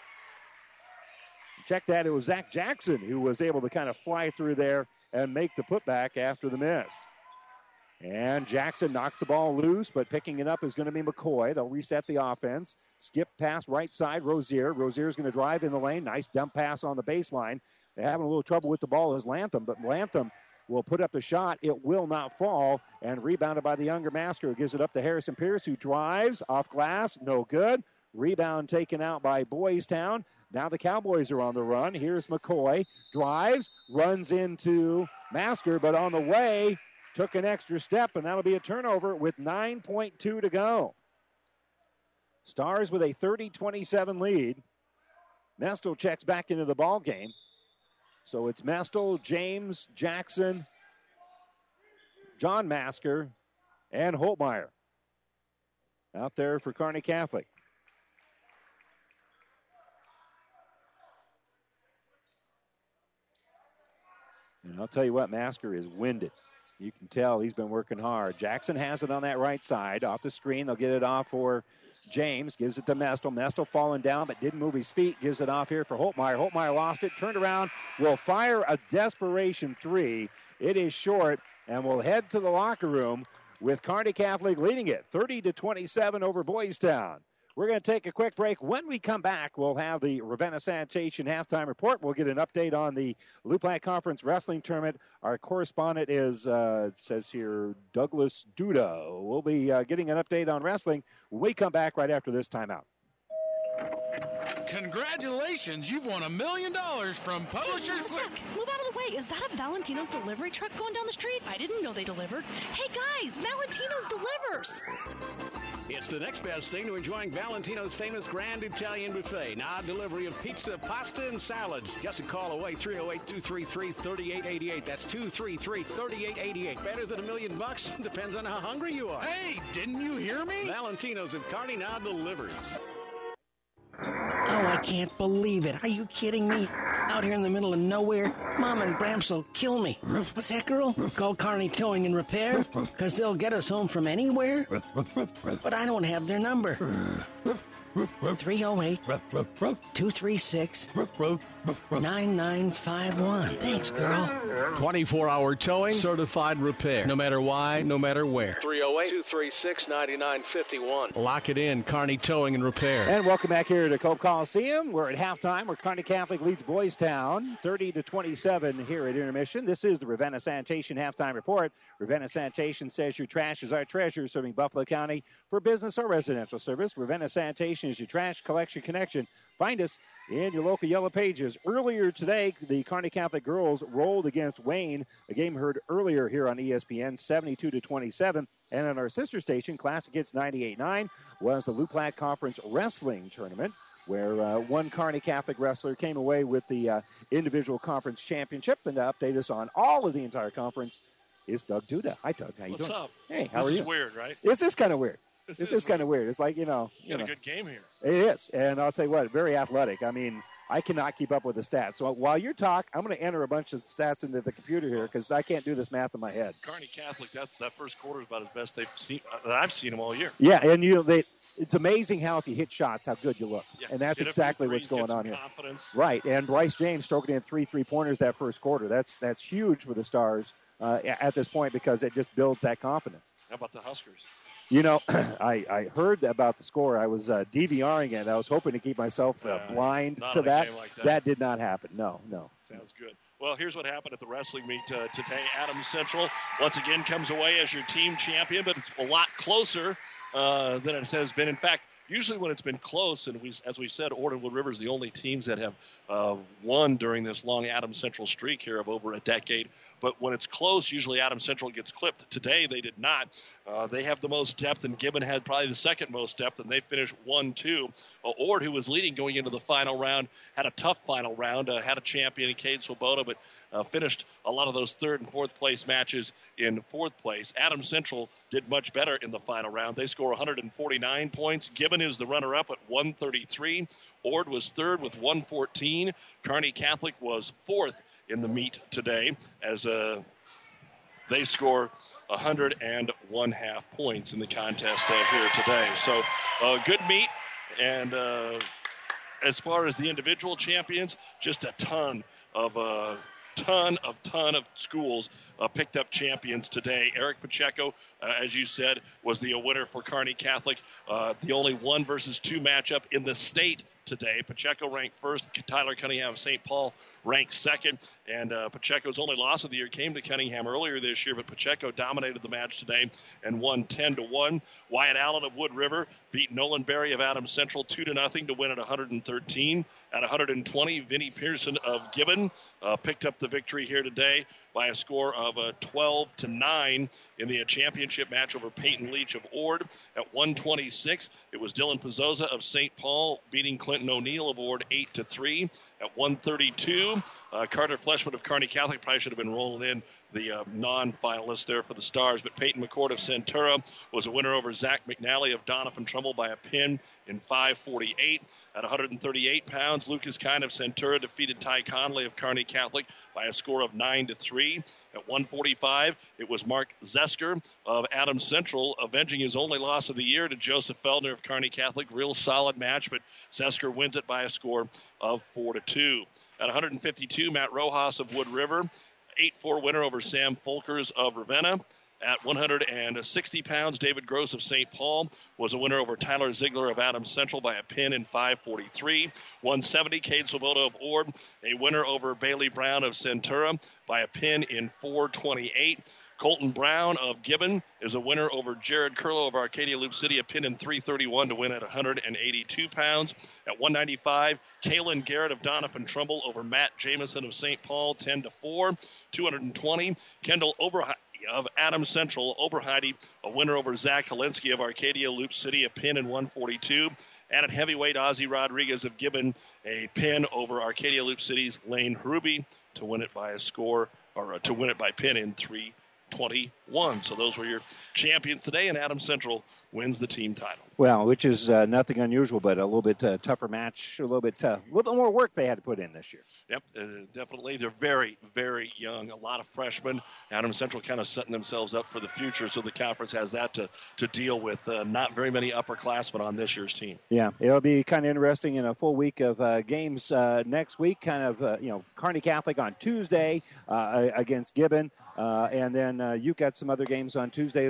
Check that. It was Zach Jackson who was able to kind of fly through there and make the putback after the miss. And Jackson knocks the ball loose, but picking it up is going to be McCoy. They'll reset the offense. Skip pass right side, Rozier. Rozier's going to drive in the lane. Nice dump pass on the baseline. They're having a little trouble with the ball is Latham, but Latham will put up the shot. It will not fall, and rebounded by the younger Masker, who gives it up to Harrison Pierce, who drives off glass. No good. Rebound taken out by Boys Town. Now the Cowboys are on the run. Here's McCoy. Drives, runs into Masker, but on the way, took an extra step, and that'll be a turnover with nine point two to go. Stars with a thirty twenty-seven lead. Mestel checks back into the ball game. So it's Mestel, James, Jackson, John Masker, and Holtmeyer out there for Kearney Catholic. And I'll tell you what, Masker is winded. You can tell he's been working hard. Jackson has it on that right side. Off the screen, they'll get it off for James. Gives it to Mestel. Mestel falling down, but didn't move his feet. Gives it off here for Holtmeyer. Holtmeyer lost it. Turned around. Will fire a desperation three. It is short, and we'll head to the locker room with Kearney Catholic leading it thirty to twenty-seven over Boys Town. We're going to take a quick break. When we come back, we'll have the Ravenna Sanitation halftime report. We'll get an update on the Luplac Conference Wrestling Tournament. Our correspondent is, uh, it says here, Douglas Duda. We'll be uh, getting an update on wrestling when we come back right after this timeout. Congratulations, you've won a million dollars from Publishers Clear. Move out of the way. Is that a Valentino's delivery truck going down the street? I didn't know they delivered. Hey guys, Valentino's delivers. It's the next best thing to enjoying Valentino's famous Grand Italian Buffet. Now delivery of pizza, pasta, and salads. Just a call away, three oh eight, two three three, three eight eight eight. That's two three three, three eight eight eight. Better than a million bucks? Depends on how hungry you are. Hey, didn't you hear me? Valentino's of Kearney now delivers. Oh, I can't believe it. Are you kidding me? Out here in the middle of nowhere, Mom and Bramps will kill me. What's that, girl? Call Kearney Towing and Repair? Because they'll get us home from anywhere? But I don't have their number. three oh eight, two three six, nine nine five one. Thanks, girl. twenty-four hour towing, certified repair. No matter why, no matter where. three oh eight, two three six, nine nine five one. Lock it in, Kearney Towing and Repair. And welcome back here to Cope Coliseum. We're at halftime where Kearney Catholic leads Boys Town thirty to twenty-seven here at intermission. This is the Ravenna Sanitation halftime report. Ravenna Sanitation says your trash is our treasure, serving Buffalo County for business or residential service. Ravenna Sanitation station is your trash collection connection. Find us in your local Yellow Pages. Earlier today, the Kearney Catholic girls rolled against Wayne, a game heard earlier here on E S P N, seventy-two to twenty-seven. And on our sister station, Classic Hits ninety-eight point nine, was the Loup Platte Conference Wrestling Tournament, where uh, one Kearney Catholic wrestler came away with the uh, individual conference championship. And to update us on all of the entire conference is Doug Duda. Hi, Doug. How you What's doing? up? Hey, how this are you? This is weird, right? This is kind of weird. This, this is, is kind of weird. It's like, you know. You got know, a good game here. It is. And I'll tell you what, very athletic. I mean, I cannot keep up with the stats. So while you talk, I'm going to enter a bunch of stats into the computer here because I can't do this math in my head. Kearney Catholic, that's that first quarter is about as best they've seen. Uh, I've seen them all year. Yeah, and you know, they, it's amazing how if you hit shots, how good you look. Yeah, and that's exactly what's going on here. Confidence. Right, and Bryce James stroking in three three-pointers that first quarter. That's that's huge for the Stars uh, at this point because it just builds that confidence. How about the Huskers? You know, I, I heard about the score. I was uh, DVRing it. I was hoping to keep myself uh, Uh, blind not to in a that. game like that. That did not happen. No, no. Sounds good. Well, here's what happened at the wrestling meet uh, today. Adams Central once again comes away as your team champion, but it's a lot closer uh, than it has been. In fact, usually when it's been close, and we, as we said, Ord and Wood River is the only teams that have uh, won during this long Adams Central streak here of over a decade. But when it's close, usually Adams Central gets clipped. Today, they did not. Uh, they have the most depth, and Gibbon had probably the second most depth, and they finished one two. Uh, Ord, who was leading going into the final round, had a tough final round, uh, had a champion in Cade Swoboda, but uh, finished a lot of those third and fourth place matches in fourth place. Adams Central did much better in the final round. They score one hundred forty-nine points. Gibbon is the runner-up at one thirty-three. Ord was third with one fourteen. Kearney Catholic was fourth in the meet today as uh, they score one hundred one half points in the contest uh, here today. So a uh, good meet. And uh, as far as the individual champions, just a ton of uh, ton of ton of schools uh, picked up champions today. Eric Pacheco, uh, as you said, was the winner for Kearney Catholic. Uh, the only one versus two matchup in the state today. Pacheco ranked first. Tyler Cunningham of Saint Paul ranked second. And uh, Pacheco's only loss of the year came to Cunningham earlier this year, but Pacheco dominated the match today and won ten to one. Wyatt Allen of Wood River beat Nolan Berry of Adams Central two to nothing to win at one hundred thirteen. At one hundred twenty, Vinnie Pearson of Gibbon uh, picked up the victory here today by a score of uh, twelve to nine in the uh, championship match over Peyton Leach of Ord. At one twenty-six, it was Dylan Pizzoza of Saint Paul beating Clinton O'Neill of Ord eight to three. At one thirty-two, uh, Carter Fleshman of Kearney Catholic probably should have been rolling in the uh, non-finalists there for the Stars, but Peyton McCord of Centura was a winner over Zach McNally of Donovan Trumbull by a pin in five forty-eight. At one hundred thirty-eight pounds, Lucas Kine of Centura defeated Ty Conley of Kearney Catholic by a score of nine to three. At one forty-five, it was Mark Zesker of Adams Central avenging his only loss of the year to Joseph Feldner of Kearney Catholic. Real solid match, but Zesker wins it by a score of four to two. At one hundred fifty-two, Matt Rojas of Wood River, eight four winner over Sam Folkers of Ravenna. At one hundred sixty pounds, David Gross of Saint Paul was a winner over Tyler Ziegler of Adams Central by a pin in five forty-three. one seventy, Cade Swoboda of Ord, a winner over Bailey Brown of Centura by a pin in four twenty-eight. Colton Brown of Gibbon is a winner over Jared Curlow of Arcadia Loop City, a pin in three thirty-one to win at one hundred eighty-two pounds. At one ninety-five, Kaylin Garrett of Donovan Trumbull over Matt Jameson of Saint Paul, ten to four. two hundred twenty, Kendall Oberheide of Adams Central, Oberheide, a winner over Zach Helinski of Arcadia Loop City, a pin in one forty-two. And at heavyweight, Ozzie Rodriguez of Gibbon, a pin over Arcadia Loop City's Lane Harubi to win it by a score, or uh, to win it by pin in three twenty-one. So those were your champions today, and Adams Central wins the team title. Well, which is uh, nothing unusual, but a little bit uh, tougher match, a little bit, uh, a little bit more work they had to put in this year. Yep, uh, definitely. They're very, very young. A lot of freshmen. Adams Central kind of setting themselves up for the future, so the conference has that to, to deal with. Uh, not very many upperclassmen on this year's team. Yeah, it'll be kind of interesting in a full week of uh, games uh, next week. Kind of, uh, you know, Kearney Catholic on Tuesday uh, against Gibbon, uh, and then uh, you got some other games on Tuesday as well.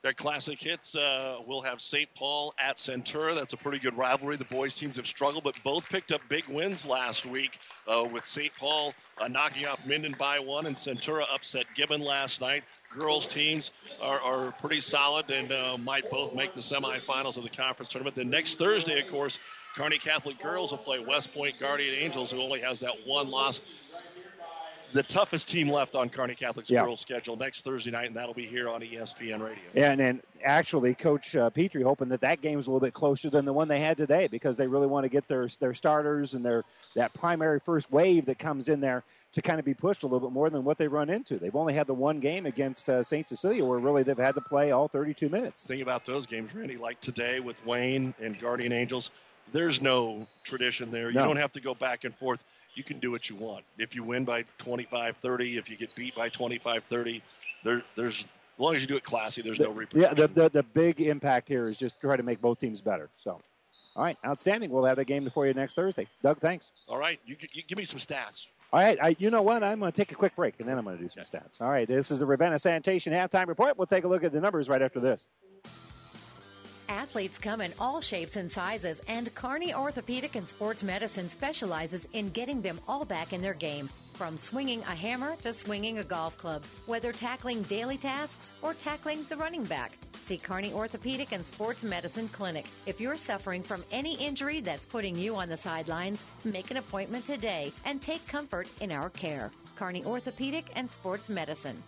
Got classic hits. Uh, we'll have Saint Paul at Centura. That's a pretty good rivalry. The boys teams have struggled, but both picked up big wins last week uh, with Saint Paul uh, knocking off Minden by one and Centura upset Gibbon last night. Girls teams are, are pretty solid and uh, might both make the semifinals of the conference tournament. Then next Thursday, of course, Kearney Catholic girls will play West Point Guardian Angels, who only has that one loss. The toughest team left on Kearney Catholic's yeah. girls schedule next Thursday night, and that'll be here on E S P N Radio. And and actually, Coach uh, Petrie hoping that that game's a little bit closer than the one they had today, because they really want to get their their starters and their that primary first wave that comes in there to kind of be pushed a little bit more than what they run into. They've only had the one game against uh, Saint Cecilia where really they've had to play all thirty-two minutes. Think about those games, Randy, like today with Wayne and Guardian Angels. There's no tradition there. No. You don't have to go back and forth. You can do what you want. If you win by twenty-five thirty, if you get beat by twenty-five thirty, there, there's as long as you do it classy, there's the, no repercussion. Yeah, the, the the big impact here is just try to make both teams better. So, all right, outstanding. We'll have that game before you next Thursday. Doug, thanks. All right, you, you give me some stats. All right, I, you know what? I'm going to take a quick break, and then I'm going to do some stats. All right, this is the Ravenna Sanitation Halftime Report. We'll take a look at the numbers right after this. Athletes come in all shapes and sizes, and Kearney Orthopedic and Sports Medicine specializes in getting them all back in their game. From swinging a hammer to swinging a golf club, whether tackling daily tasks or tackling the running back. See Kearney Orthopedic and Sports Medicine Clinic. If you're suffering from any injury that's putting you on the sidelines, make an appointment today and take comfort in our care. Kearney Orthopedic and Sports Medicine.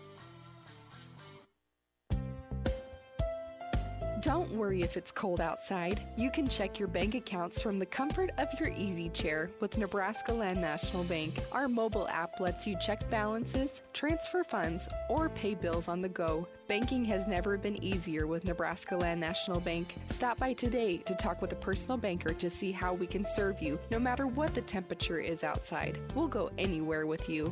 Don't worry if it's cold outside. You can check your bank accounts from the comfort of your easy chair with Nebraska Land National Bank. Our mobile app lets you check balances, transfer funds, or pay bills on the go. Banking has never been easier with Nebraska Land National Bank. Stop by today to talk with a personal banker to see how we can serve you, no matter what the temperature is outside. We'll go anywhere with you.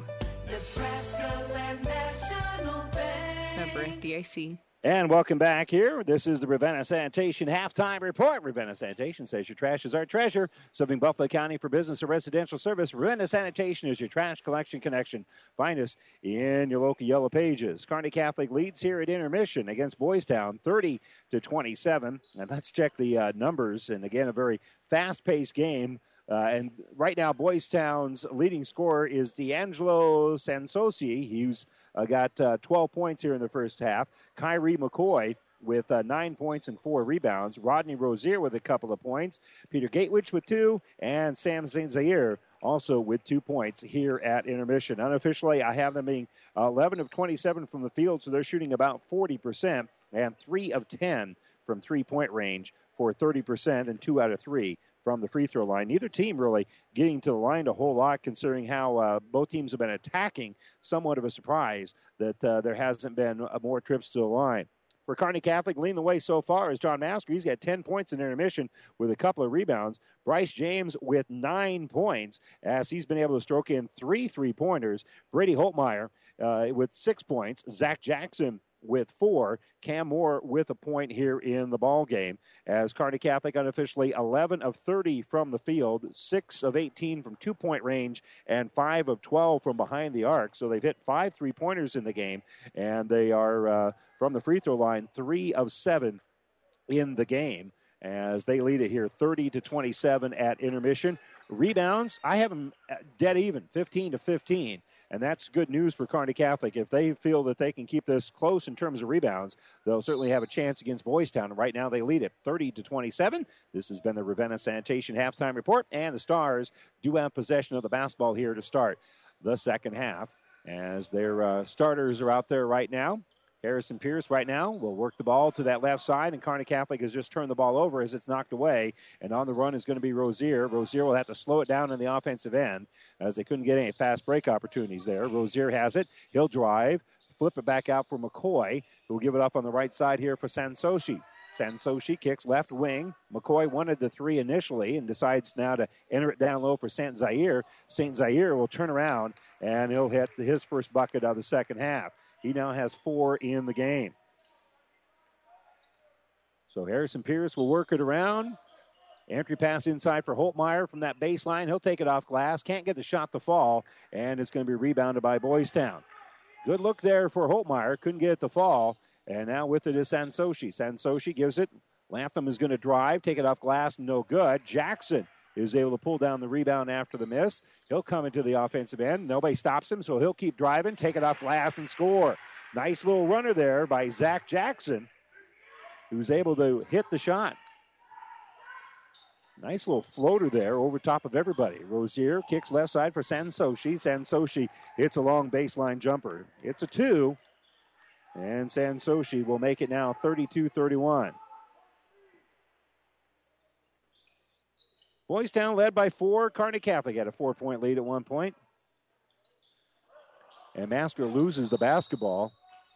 Nebraska Land National Bank. Member F D I C. And welcome back here. This is the Ravenna Sanitation Halftime Report. Ravenna Sanitation says your trash is our treasure. Serving Buffalo County for business or residential service, Ravenna Sanitation is your trash collection connection. Find us in your local Yellow Pages. Kearney Catholic leads here at intermission against Boys Town, thirty to twenty-seven. And let's check the uh, numbers. And again, a very fast-paced game. Uh, and right now, Boys Town's leading scorer is D'Angelo Sansosi. He's uh, got uh, twelve points here in the first half. Kyrie McCoy with uh, nine points and four rebounds. Rodney Rozier with a couple of points. Peter Gatewich with two. And Sam Saint Zaire also with two points here at intermission. Unofficially, I have them being eleven of twenty-seven from the field, so they're shooting about forty percent. And three of ten from three-point range for thirty percent and two out of three from the free throw line. Neither team really getting to the line a whole lot, considering how uh, both teams have been attacking. Somewhat of a surprise that uh, there hasn't been uh, more trips to the line. For Kearney Catholic, leading the way so far is John Masker. He's got ten points in intermission with a couple of rebounds. Bryce James with nine points as he's been able to stroke in three three-pointers. Brady Holtmeyer uh, with six points. Zach Jackson with four. Cam Moore with a point here in the ball game. As Kearney Catholic unofficially eleven of thirty from the field, six of eighteen from two-point range, and five of twelve from behind the arc. So they've hit five three-pointers in the game, and they are, uh, from the free throw line, three of seven in the game as they lead it here thirty to twenty-seven at intermission. Rebounds, I have them dead even, fifteen to fifteen. And that's good news for Kearney Catholic. If they feel that they can keep this close in terms of rebounds, they'll certainly have a chance against Boys Town. Right now they lead it thirty to twenty-seven. This has been the Ravenna Sanitation Halftime Report, and the Stars do have possession of the basketball here to start the second half as their uh, starters are out there right now. Harrison Pierce right now will work the ball to that left side, and Kearney Catholic has just turned the ball over as it's knocked away. And on the run is going to be Rozier. Rozier will have to slow it down in the offensive end as they couldn't get any fast break opportunities there. Rozier has it. He'll drive, flip it back out for McCoy, who will give it up on the right side here for Sansoshi. Sansoshi kicks left wing. McCoy wanted the three initially and decides now to enter it down low for Saint Zaire. Saint Zaire will turn around, and he'll hit his first bucket of the second half. He now has four in the game. So Harrison Pierce will work it around. Entry pass inside for Holtmeyer from that baseline. He'll take it off glass. Can't get the shot to fall, and it's going to be rebounded by Boys Town. Good look there for Holtmeyer. Couldn't get it to fall, And now with it is Sansoshi. Sansoshi gives it. Latham is going to drive, take it off glass, no good. Jackson is able to pull down the rebound after the miss. He'll come into the offensive end. Nobody stops him, so he'll keep driving, take it off glass, and score. Nice little runner there by Zach Jackson, who's able to hit the shot. Nice little floater there over top of everybody. Rozier kicks left side for Sansoshi. Sansoshi hits a long baseline jumper. It's a two, and Sansoshi will make it now thirty-two thirty-one. Boys Town led by four. Kearney Catholic had a four-point lead at one point. And Masker loses the basketball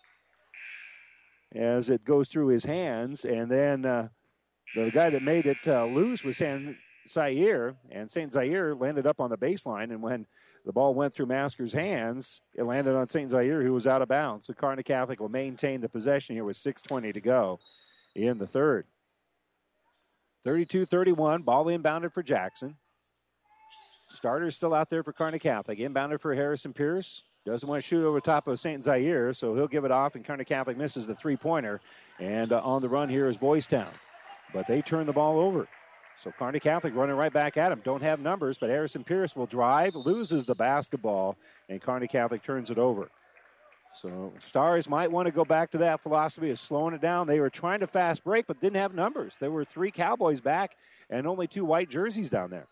as it goes through his hands. And then uh, the guy that made it uh, loose was Saint Zaire. And Saint Zaire landed up on the baseline. And when the ball went through Masker's hands, it landed on Saint Zaire, who was out of bounds. So Kearney Catholic will maintain the possession here with six twenty to go in the third. thirty-two thirty-one, ball inbounded for Jackson. Starter's still out there for Kearney Catholic. Inbounded for Harrison Pierce. Doesn't want to shoot over top of Saint Zaire, so he'll give it off, and Kearney Catholic misses the three-pointer. And uh, on the run here is Boys Town. But they turn the ball over. So Kearney Catholic running right back at him. Don't have numbers, but Harrison Pierce will drive, loses the basketball, and Kearney Catholic turns it over. So Stars might want to go back to that philosophy of slowing it down. They were trying to fast break, but didn't have numbers. There were three Cowboys back and only two white jerseys down there.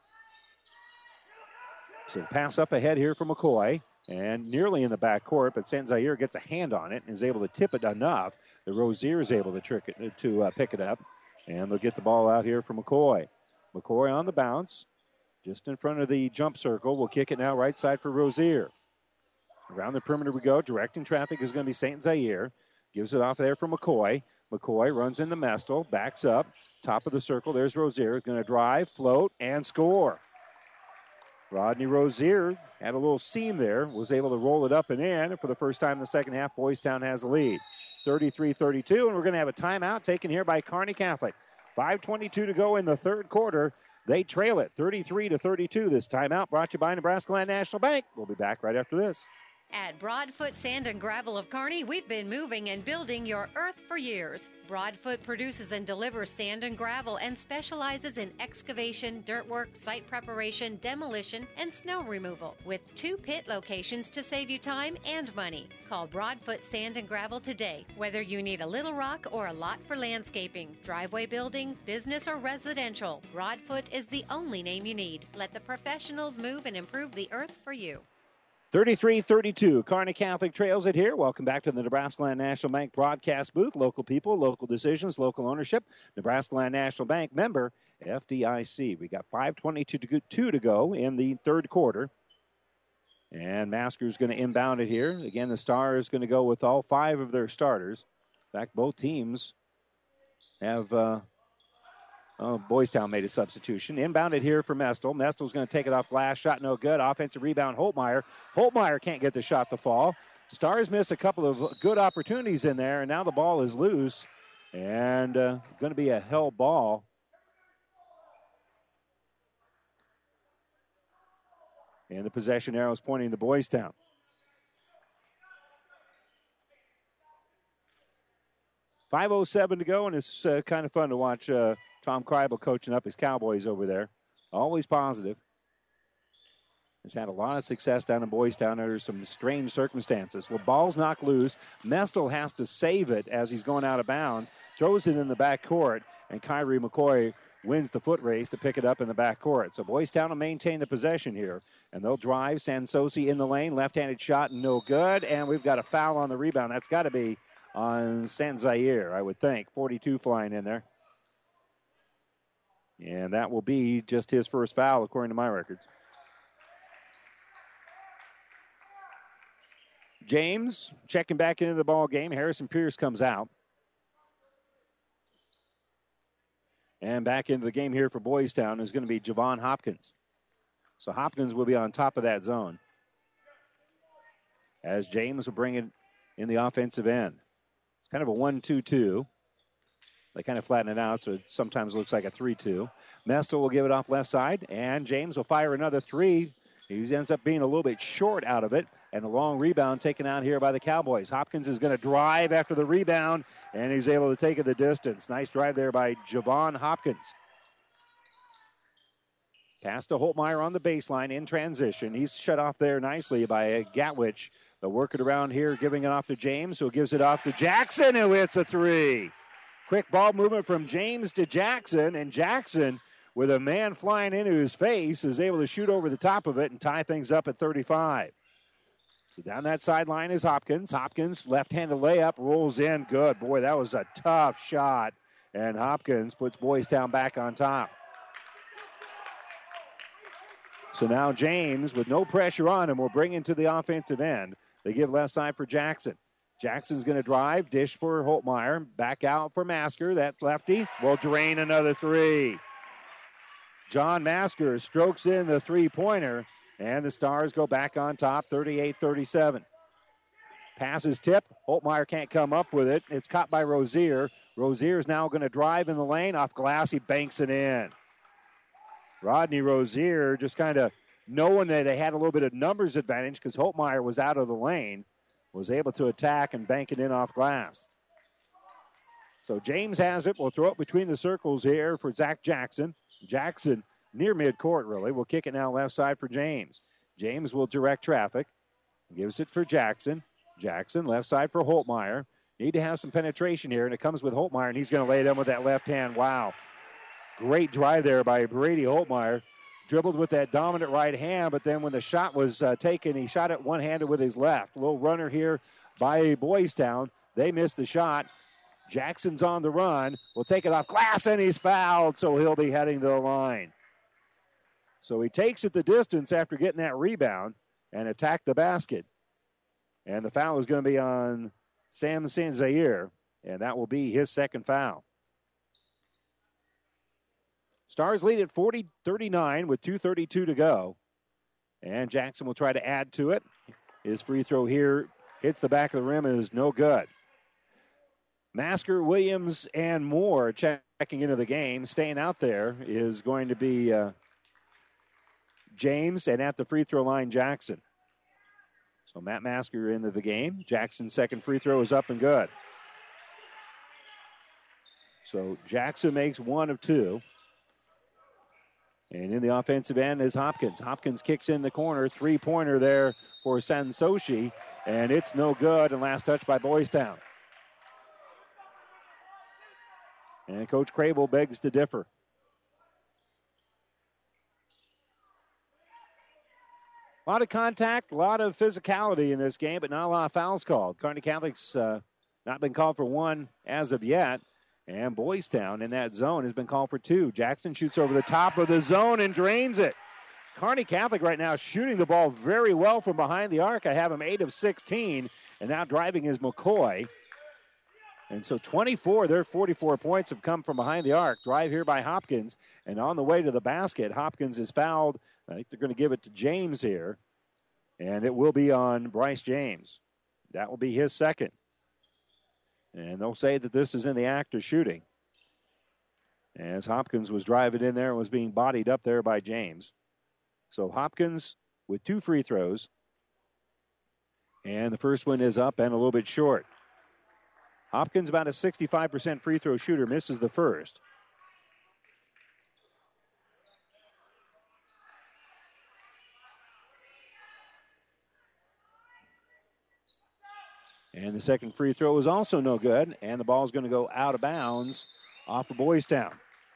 So pass up ahead here for McCoy, and nearly in the backcourt, but Saint Zaire gets a hand on it and is able to tip it enough that Rozier is able to trick it to uh, pick it up, and they'll get the ball out here for McCoy. McCoy on the bounce, just in front of the jump circle. We'll kick it now right side for Rozier. Around the perimeter we go. Directing traffic is going to be Saint Zaire. Gives it off there for McCoy. McCoy runs into Mestel. Backs up. Top of the circle. There's Rozier. Going to drive, float, and score. Rodney Rozier had a little seam there. Was able to roll it up and in. And for the first time in the second half, Boys Town has the lead. thirty-three thirty-two. And we're going to have a timeout taken here by Kearney Catholic. five twenty-two to go in the third quarter. They trail it thirty-three to thirty-two. This timeout brought to you by Nebraska Land National Bank. We'll be back right after this. At Broadfoot Sand and Gravel of Kearney, we've been moving and building your earth for years. Broadfoot produces and delivers sand and gravel and specializes in excavation, dirt work, site preparation, demolition, and snow removal, with two pit locations to save you time and money. Call Broadfoot Sand and Gravel today, whether you need a little rock or a lot for landscaping, driveway building, business, or residential. Broadfoot is the only name you need. Let the professionals move and improve the earth for you. thirty-three thirty-two. Kearney Catholic trails it here. Welcome back to the Nebraska Land National Bank broadcast booth. Local people, local decisions, local ownership. Nebraska Land National Bank member, F D I C. We got five twenty-two to go in the third quarter. And Masker's going to inbound it here. Again, the Stars going to go with all five of their starters. In fact, both teams have... Uh, Oh, Boys Town made a substitution. Inbounded here for Mestel. Mestel's going to take it off glass. Shot no good. Offensive rebound, Holtmeyer. Holtmeyer can't get the shot to fall. Stars miss a couple of good opportunities in there, and now the ball is loose. And uh, going to be a held ball. And the possession arrow is pointing to Boys Town. five oh seven to go, and it's uh, kind of fun to watch uh, Tom Kreibel coaching up his Cowboys over there. Always positive. Has had a lot of success down in Boys Town under some strange circumstances. Well, ball's knocked loose. Mestel has to save it as he's going out of bounds. Throws it in the back court, and Kyrie McCoy wins the foot race to pick it up in the back court. So Boys Town will maintain the possession here, and they'll drive. Sansosi in the lane. Left-handed shot, no good, and we've got a foul on the rebound. That's got to be on Saint Zaire, I would think. forty-two flying in there. And that will be just his first foul, according to my records. James checking back into the ball game. Harrison Pierce comes out. And back into the game here for Boys Town is going to be Javon Hopkins. So Hopkins will be on top of that zone, as James will bring it in the offensive end. It's kind of a one two two. They kind of flatten it out, so it sometimes looks like a three two. Mestel will give it off left side, and James will fire another three. He ends up being a little bit short out of it, and a long rebound taken out here by the Cowboys. Hopkins is going to drive after the rebound, and he's able to take it the distance. Nice drive there by Javon Hopkins. Pass to Holtmeyer on the baseline in transition. He's shut off there nicely by Gatwich. They'll work it around here, giving it off to James, who gives it off to Jackson, who hits a three. Quick ball movement from James to Jackson, and Jackson, with a man flying into his face, is able to shoot over the top of it and tie things up at thirty-five. So down that sideline is Hopkins. Hopkins, left-handed layup, rolls in. Good. Boy, that was a tough shot. And Hopkins puts Boys Town back on top. So now James, with no pressure on him, will bring into the offensive end. They give left side for Jackson. Jackson's going to drive, dish for Holtmeyer. Back out for Masker. That lefty will drain another three. John Masker strokes in the three-pointer, and the Stars go back on top, thirty-eight thirty-seven. Pass is tipped. Holtmeyer can't come up with it. It's caught by Rozier. Rozier's now going to drive in the lane. Off glass, he banks it in. Rodney Rozier just kind of knowing that they had a little bit of numbers advantage because Holtmeyer was out of the lane, was able to attack and bank it in off glass. So James has it. We'll throw it between the circles here for Zach Jackson. Jackson near midcourt, really. We'll kick it now left side for James. James will direct traffic. Gives it for Jackson. Jackson left side for Holtmeyer. Need to have some penetration here, and it comes with Holtmeyer, and he's going to lay it in with that left hand. Wow. Great drive there by Brady Holtmeyer. Dribbled with that dominant right hand, but then when the shot was uh, taken, he shot it one-handed with his left. Little runner here by Boys Town. They missed the shot. Jackson's on the run. Will take it off glass, and he's fouled, so he'll be heading to the line. So he takes it the distance after getting that rebound and attacked the basket. And the foul is going to be on Sam Sanzaire, and that will be his second foul. Stars lead at forty thirty-nine with two thirty-two to go. And Jackson will try to add to it. His free throw here hits the back of the rim and is no good. Masker, Williams, and Moore checking into the game. Staying out there is going to be uh, James, and at the free throw line, Jackson. So Matt Masker into the game. Jackson's second free throw is up and good. So Jackson makes one of two. And in the offensive end is Hopkins. Hopkins kicks in the corner. Three-pointer there for Sansoshi. And it's no good. And last touch by Boys Town. And Coach Crable begs to differ. A lot of contact, a lot of physicality in this game, but not a lot of fouls called. Kearney Catholic's uh, not been called for one as of yet. And Boys Town in that zone has been called for two. Jackson shoots over the top of the zone and drains it. Kearney Catholic right now shooting the ball very well from behind the arc. I have him eight of sixteen, and now driving is McCoy. And so twenty-four, their forty-four points have come from behind the arc. Drive here by Hopkins, and on the way to the basket, Hopkins is fouled. I think they're going to give it to James here, and it will be on Bryce James. That will be his second. And they'll say that this is in the act of shooting, as Hopkins was driving in there and was being bodied up there by James. So Hopkins with two free throws, and the first one is up and a little bit short. Hopkins, about a sixty-five percent free throw shooter, misses the first. And the second free throw is also no good, and the ball is going to go out of bounds off of Boys Town.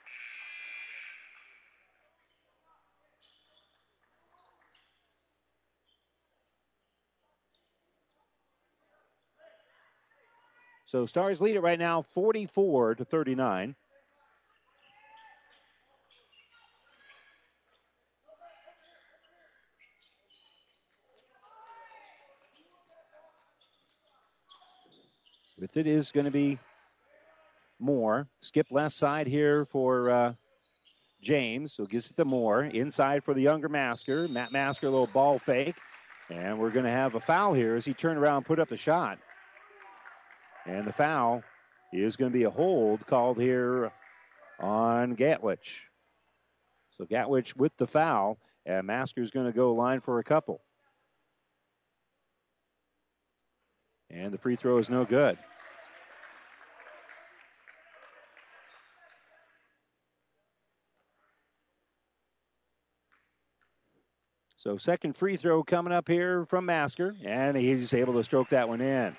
So Stars lead it right now forty-four to thirty-nine. With it is going to be Moore. Skip left side here for uh, James, who gives it to Moore. Inside for the younger Masker. Matt Masker, a little ball fake. And we're going to have a foul here as he turned around and put up the shot. And the foul is going to be a hold called here on Gatwich. So Gatwich with the foul. And Masker's going to go line for a couple. And the free throw is no good. So second free throw coming up here from Masker, and he's able to stroke that one in.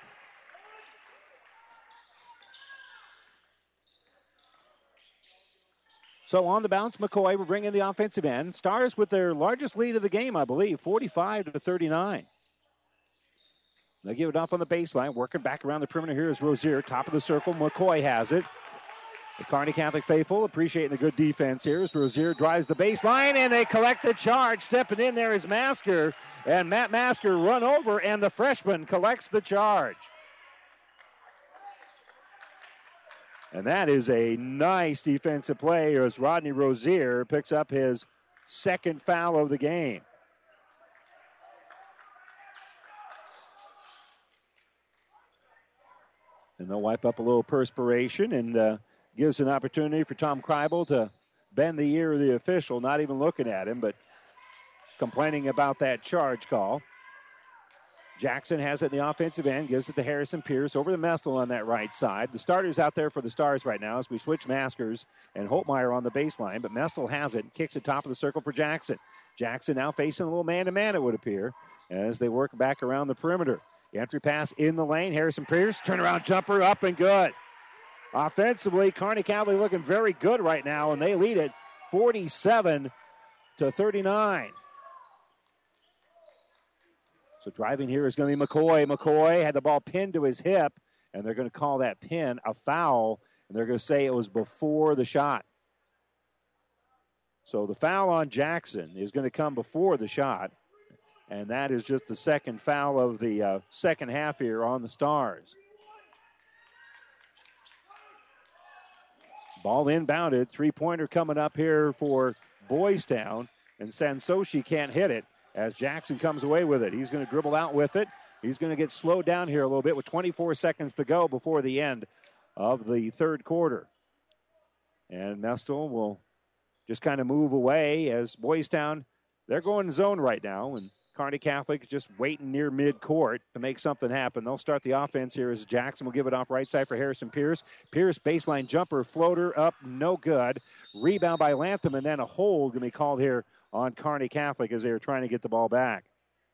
So on the bounce, McCoy will bring in the offensive end. Stars with their largest lead of the game, I believe, forty-five to thirty-nine. They give it off on the baseline, working back around the perimeter here is Rozier, top of the circle. McCoy has it. The Kearney Catholic faithful appreciating the good defense here as Rozier drives the baseline, and they collect the charge. Stepping in there is Masker, and Matt Masker run over, and the freshman collects the charge. And that is a nice defensive play as Rodney Rozier picks up his second foul of the game. And they'll wipe up a little perspiration and uh, gives an opportunity for Tom Kreibel to bend the ear of the official, not even looking at him, but complaining about that charge call. Jackson has it in the offensive end, gives it to Harrison Pierce over to Mestel on that right side. The starters out there for the Stars right now as we switch Maskers and Holtmeyer on the baseline, but Mestel has it, kicks it top of the circle for Jackson. Jackson now facing a little man-to-man, it would appear, as they work back around the perimeter. Entry pass in the lane, Harrison Pierce, turnaround jumper, up and good. Offensively, Kearney Catholic looking very good right now, and they lead it forty-seven to thirty-nine. So driving here is going to be McCoy. McCoy had the ball pinned to his hip, and they're going to call that pin a foul, and they're going to say it was before the shot. So the foul on Jackson is going to come before the shot, and that is just the second foul of the uh, second half here on the Stars. Ball inbounded, three-pointer coming up here for Boys Town, and Sansoshi can't hit it as Jackson comes away with it. He's going to dribble out with it. He's going to get slowed down here a little bit with twenty-four seconds to go before the end of the third quarter. And Mestel will just kind of move away as Boys Town, they're going zone right now, and Kearney Catholic is just waiting near midcourt to make something happen. They'll start the offense here as Jackson will give it off right side for Harrison Pierce. Pierce baseline jumper, floater up, no good. Rebound by Lantham, and then a hold going to be called here on Kearney Catholic as they were trying to get the ball back.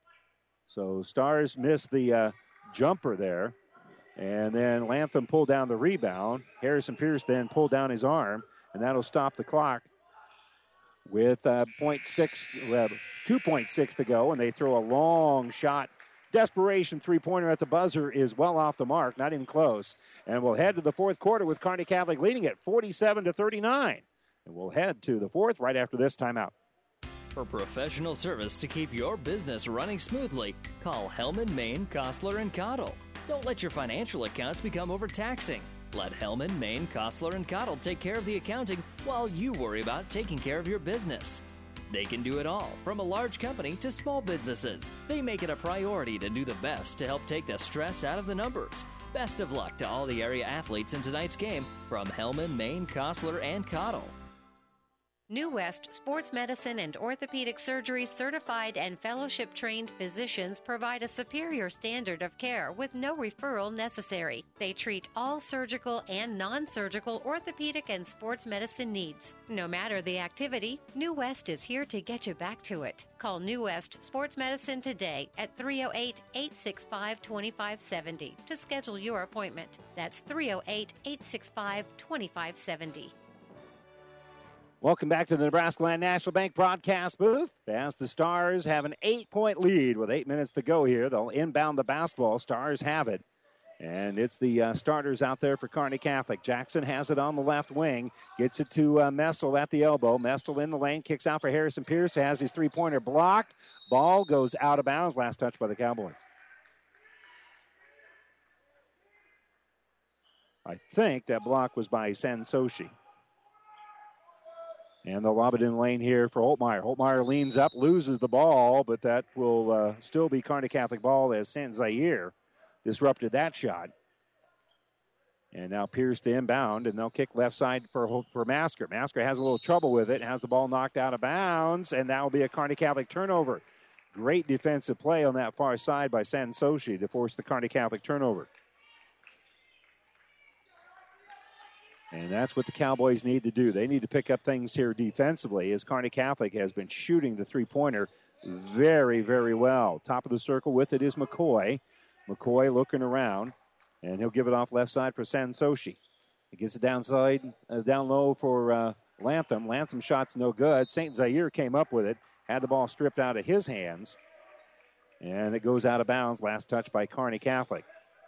So Stars missed the uh, jumper there, and then Lantham pulled down the rebound. Harrison Pierce then pulled down his arm, and that'll stop the clock with uh, point six, uh, two point six to go, and they throw a long shot. Desperation three-pointer at the buzzer is well off the mark, not even close. And we'll head to the fourth quarter with Kearney Catholic leading it forty-seven to thirty-nine. And we'll head to the fourth right after this timeout. For professional service to keep your business running smoothly, call Hellman, Maine, Kostler, and Cottle. Don't let your financial accounts become overtaxing. Let Hellman, Maine, Kostler, and Cottle take care of the accounting while you worry about taking care of your business. They can do it all, from a large company to small businesses. They make it a priority to do the best to help take the stress out of the numbers. Best of luck to all the area athletes in tonight's game from Hellman, Maine, Kostler, and Cottle. New West Sports Medicine and Orthopedic Surgery certified and fellowship-trained physicians provide a superior standard of care with no referral necessary. They treat all surgical and non-surgical orthopedic and sports medicine needs. No matter the activity, New West is here to get you back to it. Call New West Sports Medicine today at three oh eight, eight six five, two five seven oh to schedule your appointment. That's three oh eight, eight six five, two five seven oh. Welcome back to the Nebraska Land National Bank broadcast booth. As the Stars have an eight-point lead with eight minutes to go here. They'll inbound the basketball. Stars have it. And it's the uh, starters out there for Kearney Catholic. Jackson has it on the left wing. Gets it to uh, Mestel at the elbow. Mestel in the lane. Kicks out for Harrison Pierce. Has his three-pointer blocked. Ball goes out of bounds. Last touch by the Cowboys. I think that block was by Sansoshi. And they'll lob it in the lane here for Holtmeyer. Holtmeyer leans up, loses the ball, but that will uh, still be Kearney Catholic ball as Saint Zaire disrupted that shot. And now Pierce to inbound, and they'll kick left side for, for Masker. Masker has a little trouble with it, has the ball knocked out of bounds, and that will be a Kearney Catholic turnover. Great defensive play on that far side by Sansoshi to force the Kearney Catholic turnover. And that's what the Cowboys need to do. They need to pick up things here defensively, as Kearney Catholic has been shooting the three-pointer very, very well. Top of the circle with it is McCoy. McCoy looking around, and he'll give it off left side for Sansoshi. He gets it downside, uh, down low for uh, Lantham. Lantham shot's no good. Saint Zaire came up with it, had the ball stripped out of his hands, and it goes out of bounds. Last touch by Kearney Catholic.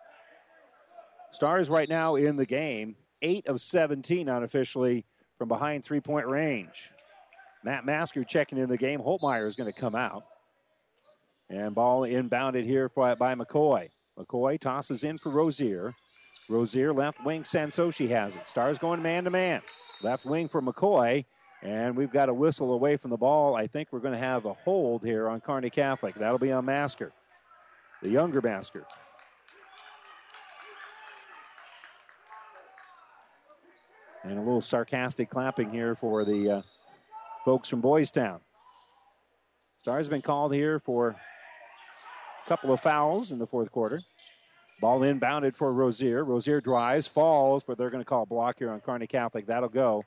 Stars right now in the game, eight of seventeen unofficially from behind three-point range. Matt Masker checking in the game. Holtmeyer is going to come out. And ball inbounded here by McCoy. McCoy tosses in for Rozier. Rozier left wing, Sansoshi has it. Stars going man-to-man. Left wing for McCoy. And we've got a whistle away from the ball. I think we're going to have a hold here on Kearney Catholic. That'll be on Masker, the younger Masker. And a little sarcastic clapping here for the uh, folks from Boys Town. Stars have been called here for a couple of fouls in the fourth quarter. Ball inbounded for Rozier. Rozier drives, falls, but they're going to call a block here on Kearney Catholic. That'll go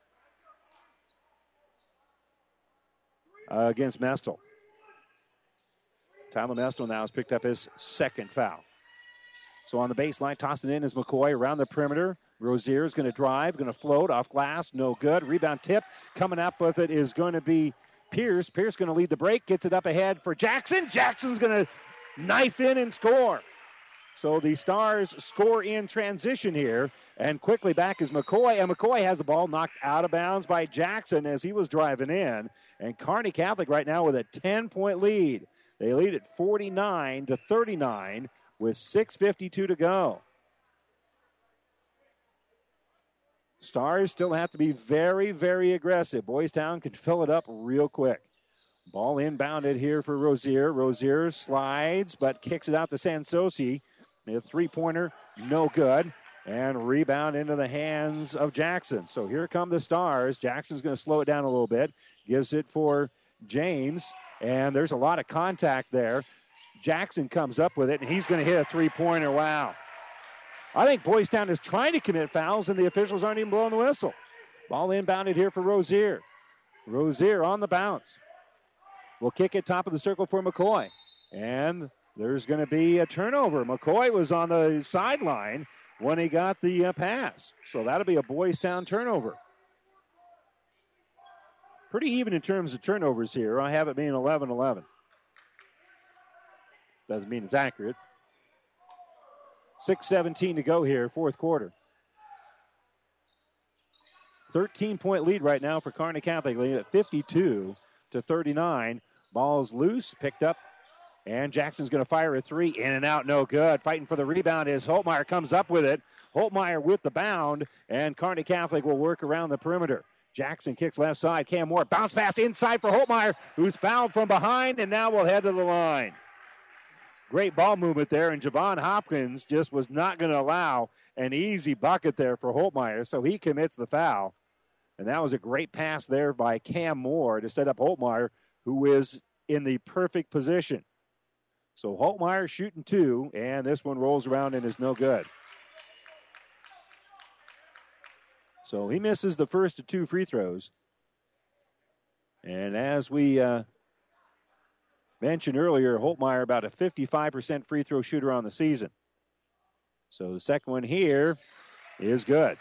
uh, against Mestel. Tyler Mestel now has picked up his second foul. So on the baseline, tossing in is McCoy around the perimeter. Rozier is going to drive, going to float off glass, no good. Rebound tip. Coming up with it is going to be Pierce. Pierce going to lead the break, gets it up ahead for Jackson. Jackson's going to knife in and score. So the Stars score in transition here, and quickly back is McCoy, and McCoy has the ball knocked out of bounds by Jackson as he was driving in. And Kearney Catholic right now with a ten-point lead. They lead at forty-nine to thirty-nine with six fifty-two to go. Stars still have to be very, very aggressive. Boys Town can fill it up real quick. Ball inbounded here for Rozier. Rozier slides, but kicks it out to Sansoshi. A three-pointer, no good. And rebound into the hands of Jackson. So here come the Stars. Jackson's going to slow it down a little bit. Gives it for James. And there's a lot of contact there. Jackson comes up with it, and he's going to hit a three-pointer. Wow. I think Boys Town is trying to commit fouls, and the officials aren't even blowing the whistle. Ball inbounded here for Rozier. Rozier on the bounce. Will kick it top of the circle for McCoy. And there's going to be a turnover. McCoy was on the sideline when he got the uh, pass. So that'll be a Boys Town turnover. Pretty even in terms of turnovers here. I have it being eleven eleven. Doesn't mean it's accurate. six seventeen to go here, fourth quarter. thirteen-point lead right now for Kearney Catholic, lead at fifty-two to thirty-nine. Ball's loose, picked up, and Jackson's going to fire a three. In and out, no good. Fighting for the rebound is Holtmeyer, comes up with it. Holtmeyer with the bound, and Kearney Catholic will work around the perimeter. Jackson kicks left side. Cam Moore, bounce pass inside for Holtmeyer, who's fouled from behind, and now will head to the line. Great ball movement there, and Javon Hopkins just was not going to allow an easy bucket there for Holtmeyer, so he commits the foul. And that was a great pass there by Cam Moore to set up Holtmeyer, who is in the perfect position. So Holtmeyer shooting two, and this one rolls around and is no good. So he misses the first of two free throws. And as we uh, mentioned earlier, Holtmeyer about a fifty-five percent free throw shooter on the season. So the second one here is good.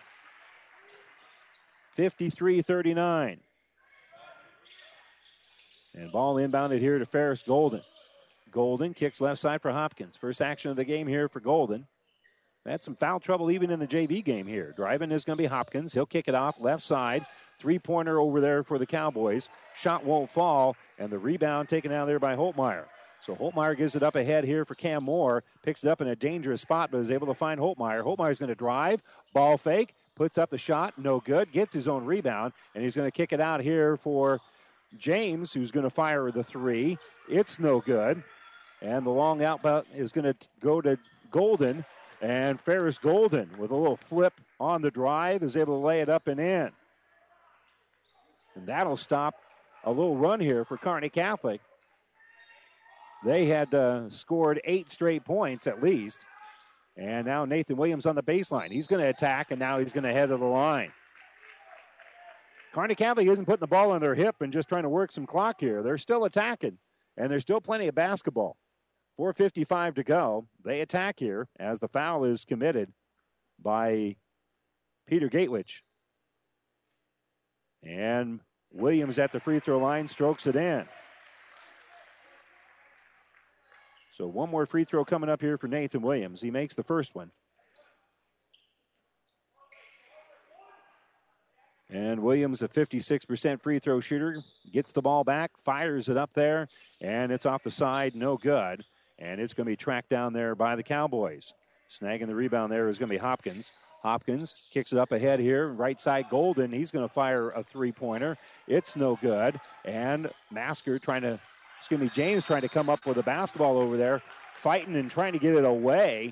fifty-three thirty-nine. And ball inbounded here to Ferris Golden. Golden kicks left side for Hopkins. First action of the game here for Golden. Had some foul trouble even in the J V game here. Driving is going to be Hopkins. He'll kick it off left side. Three-pointer over there for the Cowboys. Shot won't fall, and the rebound taken out there by Holtmeyer. So Holtmeyer gives it up ahead here for Cam Moore. Picks it up in a dangerous spot, but is able to find Holtmeyer. Holtmeyer's going to drive. Ball fake. Puts up the shot. No good. Gets his own rebound, and he's going to kick it out here for James, who's going to fire the three. It's no good. And the long outbound is going to go to Golden. And Ferris Golden with a little flip on the drive is able to lay it up and in. And that'll stop a little run here for Kearney Catholic. They had uh, scored eight straight points at least. And now Nathan Williams on the baseline. He's going to attack, and now he's going to head to the line. Kearney Catholic isn't putting the ball on their hip and just trying to work some clock here. They're still attacking, and there's still plenty of basketball. four fifty-five to go. They attack here as the foul is committed by Peter Gatewich. And Williams at the free throw line strokes it in. So one more free throw coming up here for Nathan Williams. He makes the first one. And Williams, a fifty-six percent free throw shooter, gets the ball back, fires it up there, and it's off the side, no good. And it's going to be tracked down there by the Cowboys. Snagging the rebound there is going to be Hopkins. Hopkins kicks it up ahead here. Right side, Golden. He's going to fire a three-pointer. It's no good. And Masker trying to, excuse me, James trying to come up with a basketball over there, fighting and trying to get it away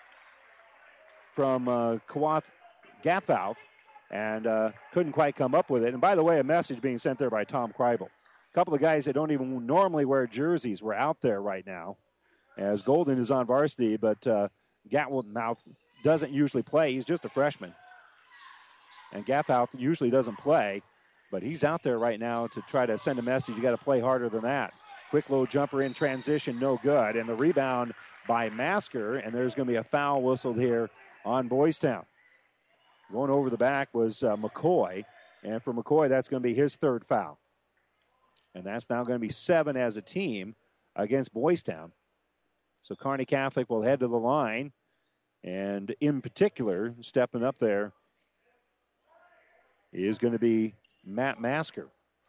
from uh, Kawath Gathouth, and uh, couldn't quite come up with it. And by the way, a message being sent there by Tom Kreibel. A couple of guys that don't even normally wear jerseys were out there right now, as Golden is on varsity, but uh, Gatmouth doesn't usually play. He's just a freshman. And Gathouth usually doesn't play, but he's out there right now to try to send a message. You got to play harder than that. Quick low jumper in transition, no good. And the rebound by Masker, and there's going to be a foul whistled here on Boys Town. Going over the back was uh, McCoy, and for McCoy, that's going to be his third foul. And that's now going to be seven as a team against Boys Town. So Kearney Catholic will head to the line, and in particular, stepping up there is going to be Matt Masker.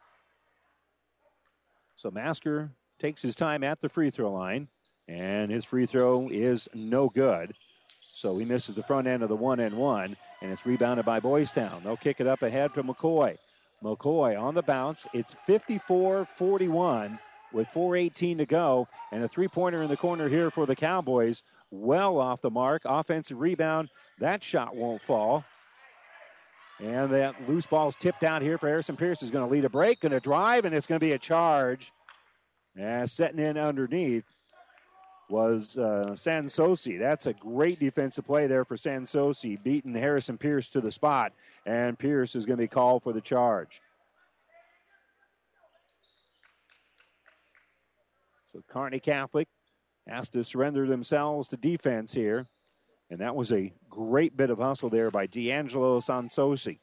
So Masker takes his time at the free throw line, and his free throw is no good. So he misses the front end of the one and one, and it's rebounded by Boys Town. They'll kick it up ahead to McCoy. McCoy on the bounce. It's fifty-four forty-one with four eighteen to go, and a three-pointer in the corner here for the Cowboys. Well off the mark. Offensive rebound. That shot won't fall. And that loose ball's tipped out here for Harrison Pierce. Is going to lead a break, going to drive, and it's going to be a charge. And setting in underneath was uh, Sansosi. That's a great defensive play there for Sansosi, beating Harrison Pierce to the spot. And Pierce is going to be called for the charge. So Kearney Catholic has to surrender themselves to defense here. And that was a great bit of hustle there by D'Angelo Sansosi.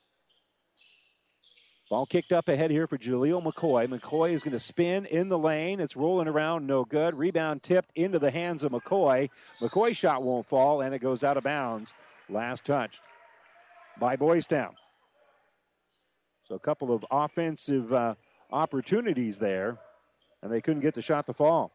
Ball kicked up ahead here for Jaleel McCoy. McCoy is going to spin in the lane. It's rolling around, no good. Rebound tipped into the hands of McCoy. McCoy's shot won't fall, and it goes out of bounds. Last touched by Boys Town. So a couple of offensive uh, opportunities there, and they couldn't get the shot to fall.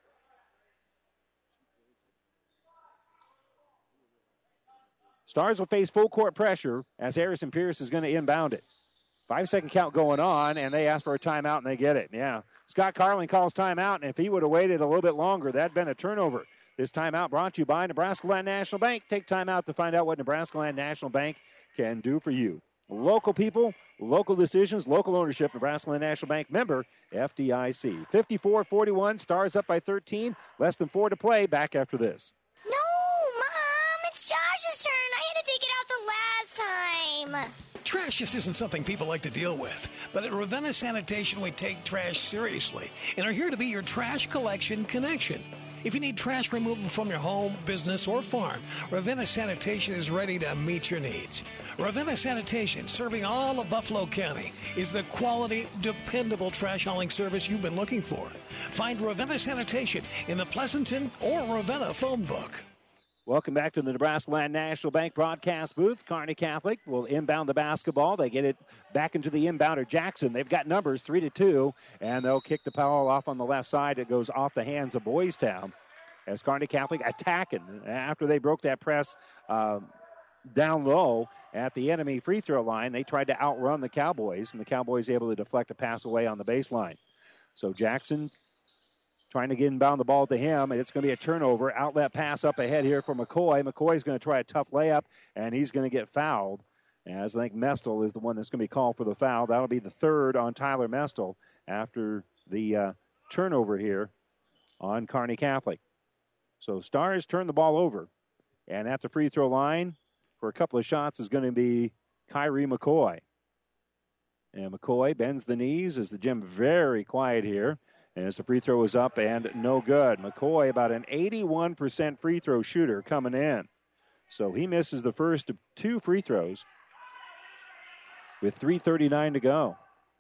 Stars will face full court pressure as Harrison Pierce is going to inbound it. Five-second count going on, and they ask for a timeout, and they get it. Yeah, Scott Carlin calls timeout, and if he would have waited a little bit longer, that'd been a turnover. This timeout brought to you by Nebraska Land National Bank. Take time out to find out what Nebraska Land National Bank can do for you. Local people, local decisions, local ownership. Nebraska Land National Bank member, F D I C. fifty-four forty-one, Stars up by thirteen. Less than four to play. Back after this. No, Mom, it's Josh's turn. I had to take it out the last time. Trash just isn't something people like to deal with. But at Ravenna Sanitation, we take trash seriously and are here to be your trash collection connection. If you need trash removal from your home, business, or farm, Ravenna Sanitation is ready to meet your needs. Ravenna Sanitation, serving all of Buffalo County, is the quality, dependable trash hauling service you've been looking for. Find Ravenna Sanitation in the Pleasanton or Ravenna phone book. Welcome back to the Nebraska Land National Bank broadcast booth. Kearney Catholic will inbound the basketball. They get it back into the inbounder, Jackson. They've got numbers, three to two, and they'll kick the ball off on the left side. It goes off the hands of Boys Town as Kearney Catholic attacking after they broke that press uh, down low at the enemy free throw line. They tried to outrun the Cowboys, and the Cowboys able to deflect a pass away on the baseline. So Jackson trying to get inbound the ball to him, and it's going to be a turnover. Outlet pass up ahead here for McCoy. McCoy's going to try a tough layup, and he's going to get fouled. As I think Mestel is the one that's going to be called for the foul. That'll be the third on Tyler Mestel after the uh, turnover here on Kearney Catholic. So Stars turn the ball over, and at the free throw line for a couple of shots is going to be Kyrie McCoy. And McCoy bends the knees as the gym very quiet here. As the free throw is up and no good. McCoy about an eighty-one percent free throw shooter coming in. So he misses the first of two free throws with three thirty-nine to go.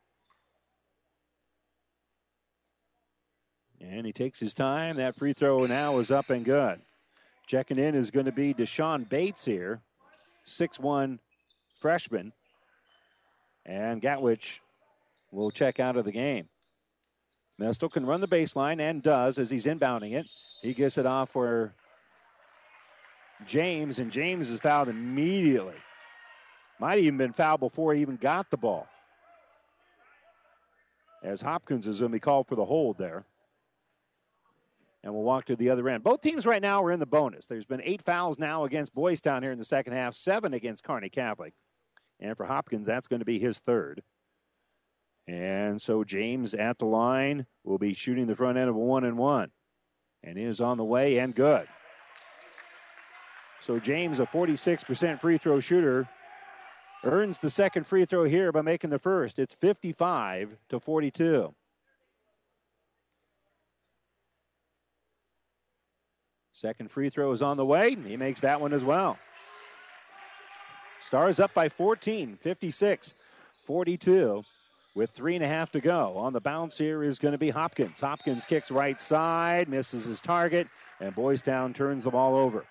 And he takes his time. That free throw now is up and good. Checking in is going to be Deshaun Bates here, six one freshman. And Gatwich will check out of the game. Mestel can run the baseline and does as he's inbounding it. He gets it off for James, and James is fouled immediately. Might have even been fouled before he even got the ball. As Hopkins is going to be called for the hold there. And we'll walk to the other end. Both teams right now are in the bonus. There's been eight fouls now against Boys Town here in the second half, seven against Kearney Catholic. And for Hopkins, that's going to be his third. And so James at the line will be shooting the front end of a one and one. And is on the way and good. So James, a forty-six percent free throw shooter, earns the second free throw here by making the first. It's fifty-five to forty-two. Second free throw is on the way. He makes that one as well. Stars up by fourteen, fifty-six forty-two. With three and a half to go. On the bounce here is going to be Hopkins. Hopkins kicks right side, misses his target, and Boys Town turns the ball over.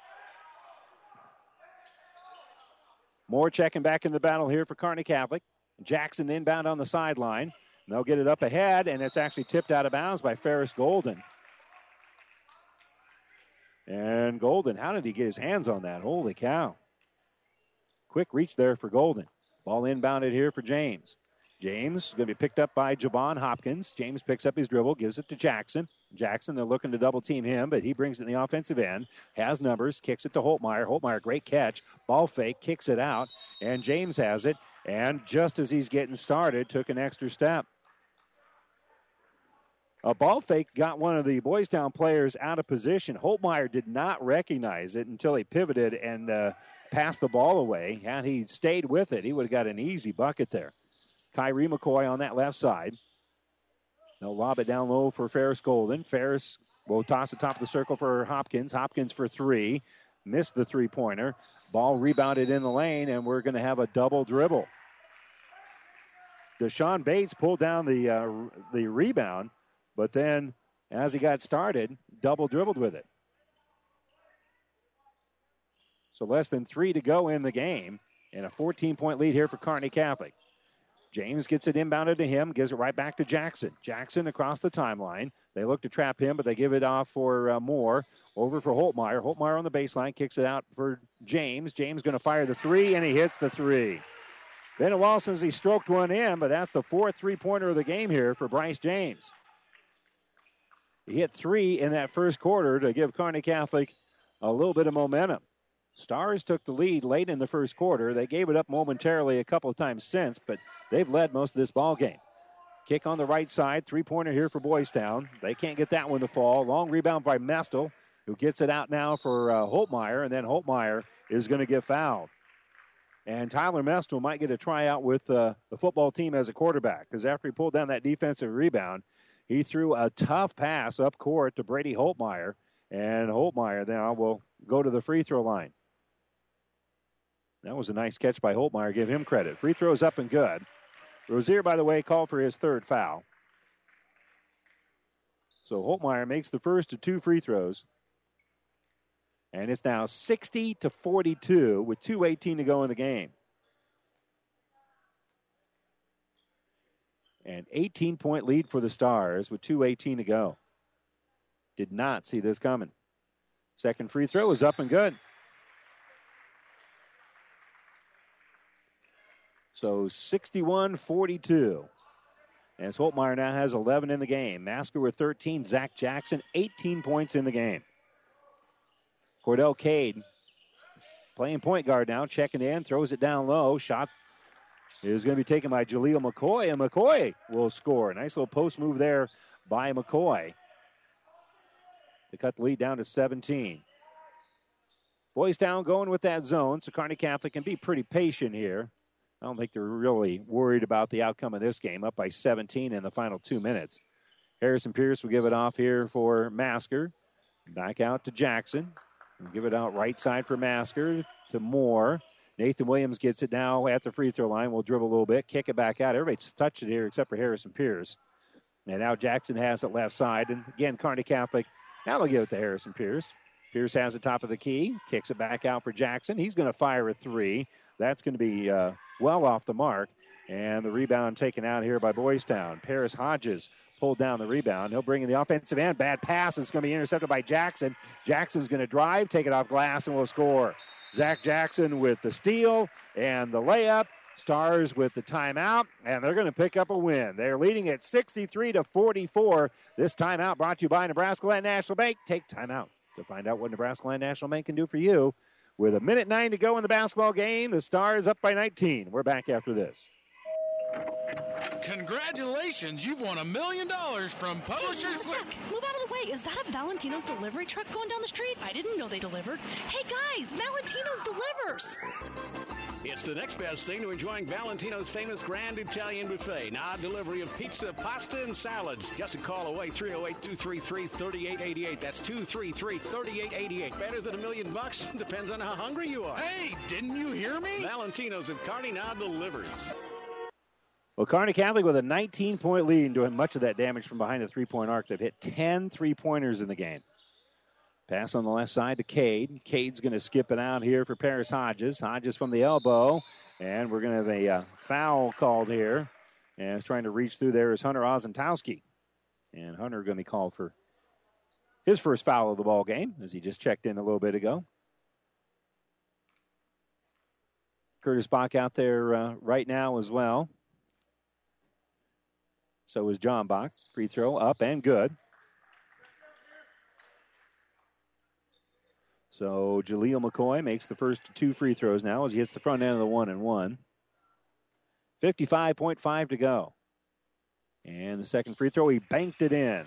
Moore checking back in the battle here for Kearney Catholic. Jackson inbound on the sideline. They'll get it up ahead, and it's actually tipped out of bounds by Ferris Golden. And Golden, how did he get his hands on that? Holy cow. Quick reach there for Golden. Ball inbounded here for James. James is going to be picked up by Javon Hopkins. James picks up his dribble, gives it to Jackson. Jackson, they're looking to double team him, but he brings it in the offensive end. Has numbers, kicks it to Holtmeyer. Holtmeyer, great catch. Ball fake, kicks it out, and James has it. And just as he's getting started, took an extra step. A ball fake got one of the Boys Town players out of position. Holtmeyer did not recognize it until he pivoted and uh, passed the ball away. Had he stayed with it, he would have got an easy bucket there. Kyrie McCoy on that left side. They'll lob it down low for Ferris Golden. Ferris will toss the top of the circle for Hopkins. Hopkins for three. Missed the three-pointer. Ball rebounded in the lane, and we're going to have a double dribble. Deshaun Bates pulled down the uh, the rebound, but then as he got started, double dribbled with it. So less than three to go in the game, and a fourteen-point lead here for Kearney Catholic. James gets it inbounded to him, gives it right back to Jackson. Jackson across the timeline. They look to trap him, but they give it off for uh, Moore. Over for Holtmeyer. Holtmeyer on the baseline, kicks it out for James. James going to fire the three, and he hits the three. Been a while since he stroked one in, but that's the fourth three-pointer of the game here for Bryce James. He hit three in that first quarter to give Kearney Catholic a little bit of momentum. Stars took the lead late in the first quarter. They gave it up momentarily a couple of times since, but they've led most of this ball game. Kick on the right side, three-pointer here for Boys Town. They can't get that one to fall. Long rebound by Mestel, who gets it out now for uh, Holtmeyer, and then Holtmeyer is going to get fouled. And Tyler Mestel might get a tryout with uh, the football team as a quarterback, because after he pulled down that defensive rebound, he threw a tough pass up court to Brady Holtmeyer, and Holtmeyer now will go to the free throw line. That was a nice catch by Holtmeyer. Give him credit. Free throws up and good. Rozier, by the way, called for his third foul. So Holtmeyer makes the first of two free throws. And it's now sixty to forty-two with two eighteen to go in the game. An eighteen-point lead for the Stars with two eighteen to go. Did not see this coming. Second free throw is up and good. So sixty-one forty-two. As Holtmeyer now has eleven in the game. Masker with thirteen. Zach Jackson, eighteen points in the game. Cordell Cade playing point guard now, checking in, throws it down low. Shot is going to be taken by Jaleel McCoy, and McCoy will score. Nice little post move there by McCoy. They cut the lead down to seventeen. Boys Town going with that zone, so Kearney Catholic can be pretty patient here. I don't think they're really worried about the outcome of this game, up by seventeen in the final two minutes. Harrison Pierce will give it off here for Masker. Back out to Jackson. We'll give it out right side for Masker to Moore. Nathan Williams gets it now at the free throw line. We'll dribble a little bit, kick it back out. Everybody's touched it here except for Harrison Pierce. And now Jackson has it left side. And again, Kearney Catholic, now they'll give it to Harrison Pierce. Pierce has the top of the key, kicks it back out for Jackson. He's going to fire a three. That's going to be uh, well off the mark. And the rebound taken out here by Boys Town. Paris Hodges pulled down the rebound. He'll bring in the offensive end. Bad pass. It's going to be intercepted by Jackson. Jackson's going to drive, take it off glass, and will score. Zach Jackson with the steal and the layup. Stars with the timeout, and they're going to pick up a win. They're leading at sixty-three to forty-four. This timeout brought to you by Nebraska Land National Bank. Take timeout to find out what Nebraska Land National Bank can do for you. With a minute nine to go in the basketball game, the Stars up by nineteen. We're back after this. Congratulations, you've won a million dollars from Publishers. Hey, move out of the way. Is that a Valentino's delivery truck going down the street? I didn't know they delivered. Hey, guys, Valentino's delivers. It's the next best thing to enjoying Valentino's famous Grand Italian Buffet. Now, delivery of pizza, pasta, and salads. Just a call away, three oh eight, two three three, three eight eight eight. That's two three three, three eight eight eight. Better than a million bucks? Depends on how hungry you are. Hey, didn't you hear me? Valentino's at Kearney now delivers. Well, Kearney Catholic with a nineteen-point lead and doing much of that damage from behind the three-point arc. They've hit ten three-pointers in the game. Pass on the left side to Cade. Cade's going to skip it out here for Paris Hodges. Hodges from the elbow. And we're going to have a uh, foul called here. And it's trying to reach through there is Hunter Ozentowski. And Hunter going to be called for his first foul of the ball game, as he just checked in a little bit ago. Curtis Bach out there uh, right now as well. So is John Bach. Free throw up and good. So Jaleel McCoy makes the first two free throws now as he hits the front end of the one and one. fifty-five point five to go. And the second free throw, he banked it in.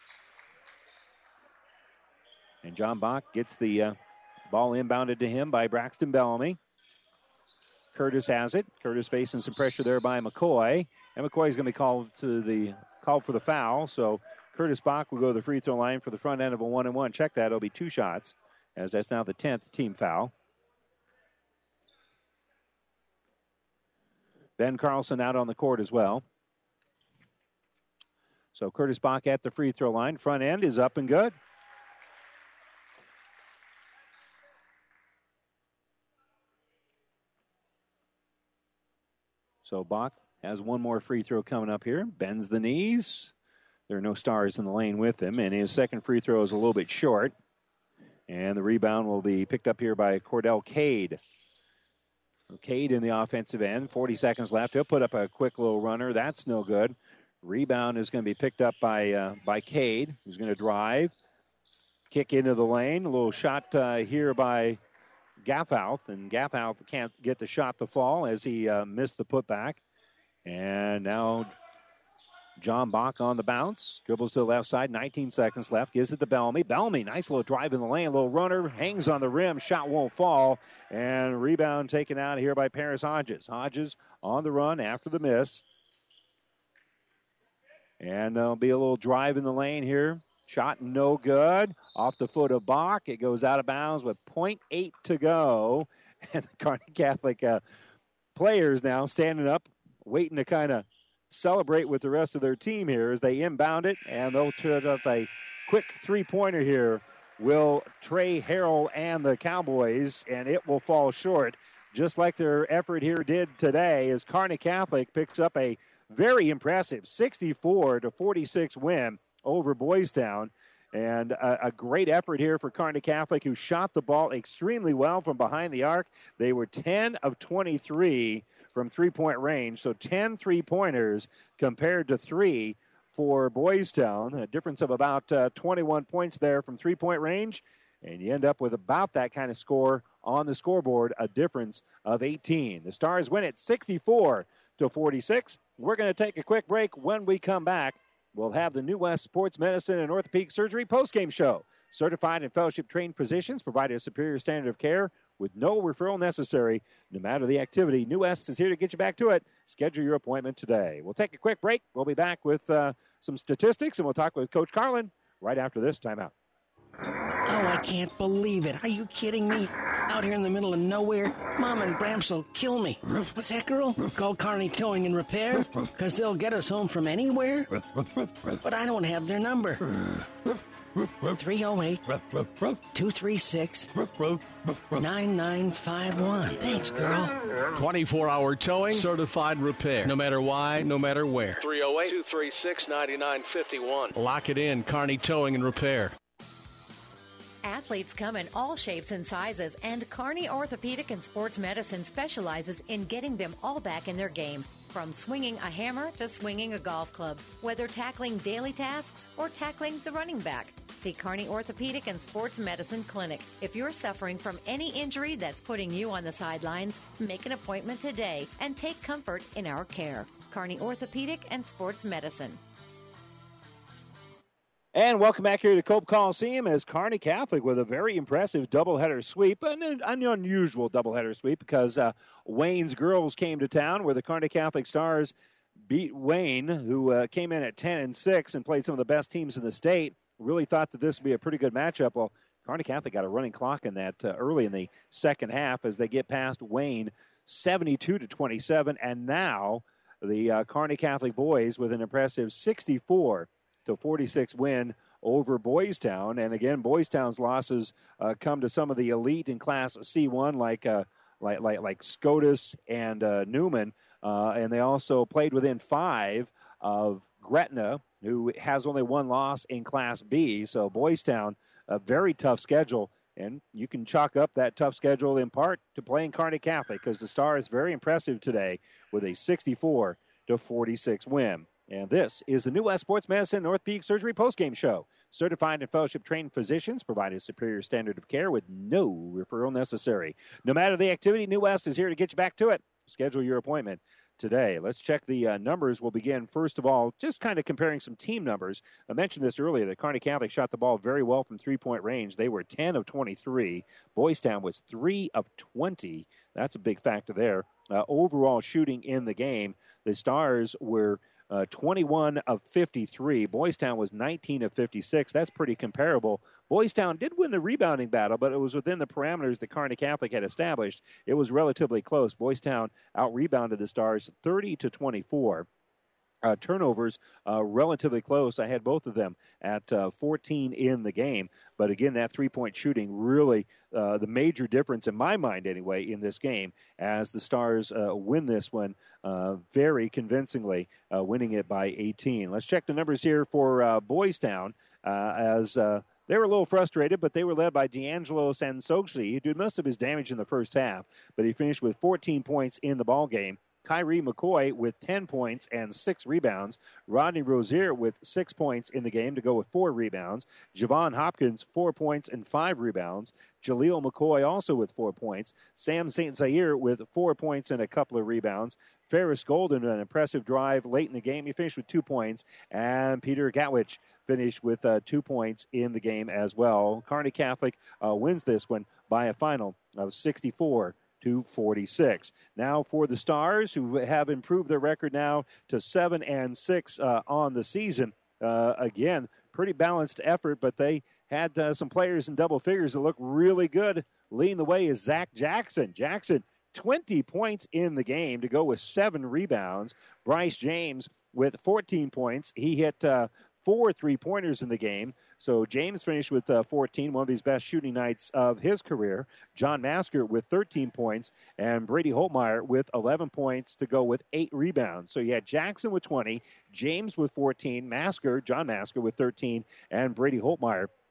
And John Bach gets the uh, ball inbounded to him by Braxton Bellamy. Curtis has it. Curtis facing some pressure there by McCoy. And McCoy is going to be called to the called for the foul. So Curtis Bach will go to the free throw line for the front end of a one and one. Check that. It'll be two shots, as that's now the tenth team foul. Ben Carlson out on the court as well. So Curtis Bach at the free throw line. Front end is up and good. So Bach has one more free throw coming up here. Bends the knees. There are no Stars in the lane with him. And his second free throw is a little bit short. And the rebound will be picked up here by Cordell Cade. So Cade in the offensive end. forty seconds left. He'll put up a quick little runner. That's no good. Rebound is going to be picked up by uh, by Cade, who's going to drive. Kick into the lane. A little shot uh, here by Gaffouth, and Gaffouth can't get the shot to fall as he uh, missed the putback. And now John Bach on the bounce. Dribbles to the left side, nineteen seconds left. Gives it to Bellamy. Bellamy, nice little drive in the lane. A little runner, hangs on the rim. Shot won't fall. And rebound taken out here by Paris Hodges. Hodges on the run after the miss. And there'll be a little drive in the lane here. Shot no good. Off the foot of Bach. It goes out of bounds with point eight to go. And the Kearney Catholic uh, players now standing up, waiting to kind of celebrate with the rest of their team here as they inbound it. And they'll turn up a quick three-pointer here. Will Trey Harrell and the Cowboys, and it will fall short, just like their effort here did today, as Kearney Catholic picks up a very impressive sixty-four to forty-six win over Boys Town. And a, a great effort here for Kearney Catholic, who shot the ball extremely well from behind the arc. They were ten of twenty-three from three-point range. So ten three-pointers compared to three for Boys Town. A difference of about uh, twenty-one points there from three-point range. And you end up with about that kind of score on the scoreboard, a difference of eighteen. The Stars win it sixty-four to forty-six. We're going to take a quick break. When we come back, we'll have the New West Sports Medicine and Orthopedic Surgery postgame show. Certified and fellowship-trained physicians provide a superior standard of care with no referral necessary, no matter the activity. New West is here to get you back to it. Schedule your appointment today. We'll take a quick break. We'll be back with uh, some statistics, and we'll talk with Coach Carlin right after this timeout. Oh, I can't believe it. Are you kidding me? Out here in the middle of nowhere, Mom and Bramps will kill me. What's that, girl? Call Carney Towing and Repair? Because they'll get us home from anywhere? But I don't have their number. three oh eight, two three six, nine nine five one. Thanks, girl. twenty-four hour towing, certified repair. No matter why, no matter where. three oh eight, two three six, nine nine five one. Lock it in, Carney Towing and Repair. Athletes come in all shapes and sizes, and Carney Orthopedic and Sports Medicine specializes in getting them all back in their game. From swinging a hammer to swinging a golf club, whether tackling daily tasks or tackling the running back. See Carney Orthopedic and Sports Medicine Clinic. If you're suffering from any injury that's putting you on the sidelines, make an appointment today and take comfort in our care. Carney Orthopedic and Sports Medicine. And welcome back here to Cope Coliseum as Kearney Catholic with a very impressive doubleheader sweep, an, an unusual doubleheader sweep because uh, Wayne's girls came to town where the Kearney Catholic Stars beat Wayne, who uh, came in at ten and six and played some of the best teams in the state. Really thought that this would be a pretty good matchup. Well, Kearney Catholic got a running clock in that uh, early in the second half as they get past Wayne seventy-two to twenty-seven, and now the uh, Kearney Catholic boys with an impressive sixty-four to forty-six win over Boys Town. And again, Boys Town's losses uh, come to some of the elite in Class C one like uh, like like, like Scotus and uh, Newman. Uh, and they also played within five of Gretna, who has only one loss in Class B. So Boys Town, a very tough schedule. And you can chalk up that tough schedule in part to playing Kearney Catholic because the Star is very impressive today with a sixty-four to forty-six win. And this is the New West Sports Medicine and Orthopedic Surgery postgame show. Certified and fellowship-trained physicians provide a superior standard of care with no referral necessary. No matter the activity, New West is here to get you back to it. Schedule your appointment today. Let's check the uh, numbers. We'll begin, first of all, just kind of comparing some team numbers. I mentioned this earlier, that Kearney Catholic shot the ball very well from three-point range. They were ten of twenty-three. Boys Town was three of twenty. That's a big factor there. Uh, overall shooting in the game, the Stars were Uh, twenty-one of fifty-three. Boys Town was nineteen of fifty-six. That's pretty comparable. Boys Town did win the rebounding battle, but it was within the parameters that Kearney Catholic had established. It was relatively close. Boys Town out-rebounded the Stars thirty to twenty-four. Uh, turnovers uh, relatively close. I had both of them at uh, fourteen in the game. But again, that three-point shooting really uh, the major difference in my mind anyway in this game as the Stars uh, win this one uh, very convincingly, uh, winning it by eighteen. Let's check the numbers here for uh, Boys Town uh, as uh, they were a little frustrated, but they were led by D'Angelo Sansogli. He did most of his damage in the first half, but he finished with fourteen points in the ball game. Kyrie McCoy with ten points and six rebounds. Rodney Rozier with six points in the game to go with four rebounds. Javon Hopkins, four points and five rebounds. Jaleel McCoy also with four points. Sam Saint Zaire with four points and a couple of rebounds. Ferris Golden, an impressive drive late in the game. He finished with two points. And Peter Gatwich finished with uh, two points in the game as well. Kearney Catholic uh, wins this one by a final of sixty-four to forty-six. Now for the Stars, who have improved their record now to seven and six uh, on the season. Uh, again, pretty balanced effort, but they had uh, some players in double figures that look really good. Leading the way is Zach Jackson. Jackson, twenty points in the game to go with seven rebounds. Bryce James with fourteen points. He hit uh, four three-pointers in the game. So James finished with uh, fourteen, one of his best shooting nights of his career. John Masker with thirteen points, and Brady Holtmeyer with eleven points to go with eight rebounds. So you had Jackson with twenty, James with fourteen, Masker, John Masker with thirteen, and Brady Holtmeyer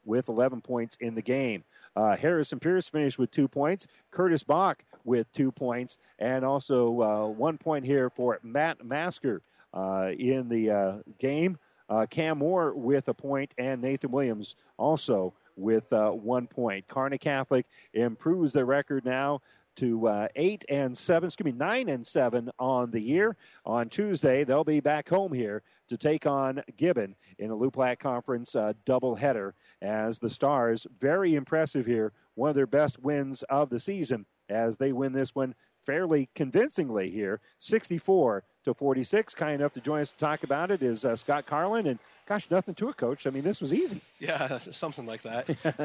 with eleven points in the game. Uh, Harrison Pierce finished with two points. Curtis Bach with two points. And also uh, one point here for Matt Masker uh, in the uh, game. Uh, Cam Moore with a point, and Nathan Williams also with uh, one point. Kearney Catholic improves their record now to uh, eight and seven, excuse me, nine and seven on the year. On Tuesday, they'll be back home here to take on Gibbon in a Loup Platte Conference uh, doubleheader. As the Stars, very impressive here, one of their best wins of the season, as they win this one fairly convincingly here, sixty-four to forty-six. Kind enough to join us to talk about it is uh, Scott Carlin, and gosh, nothing to it, Coach. I mean, this was easy. Yeah, something like that.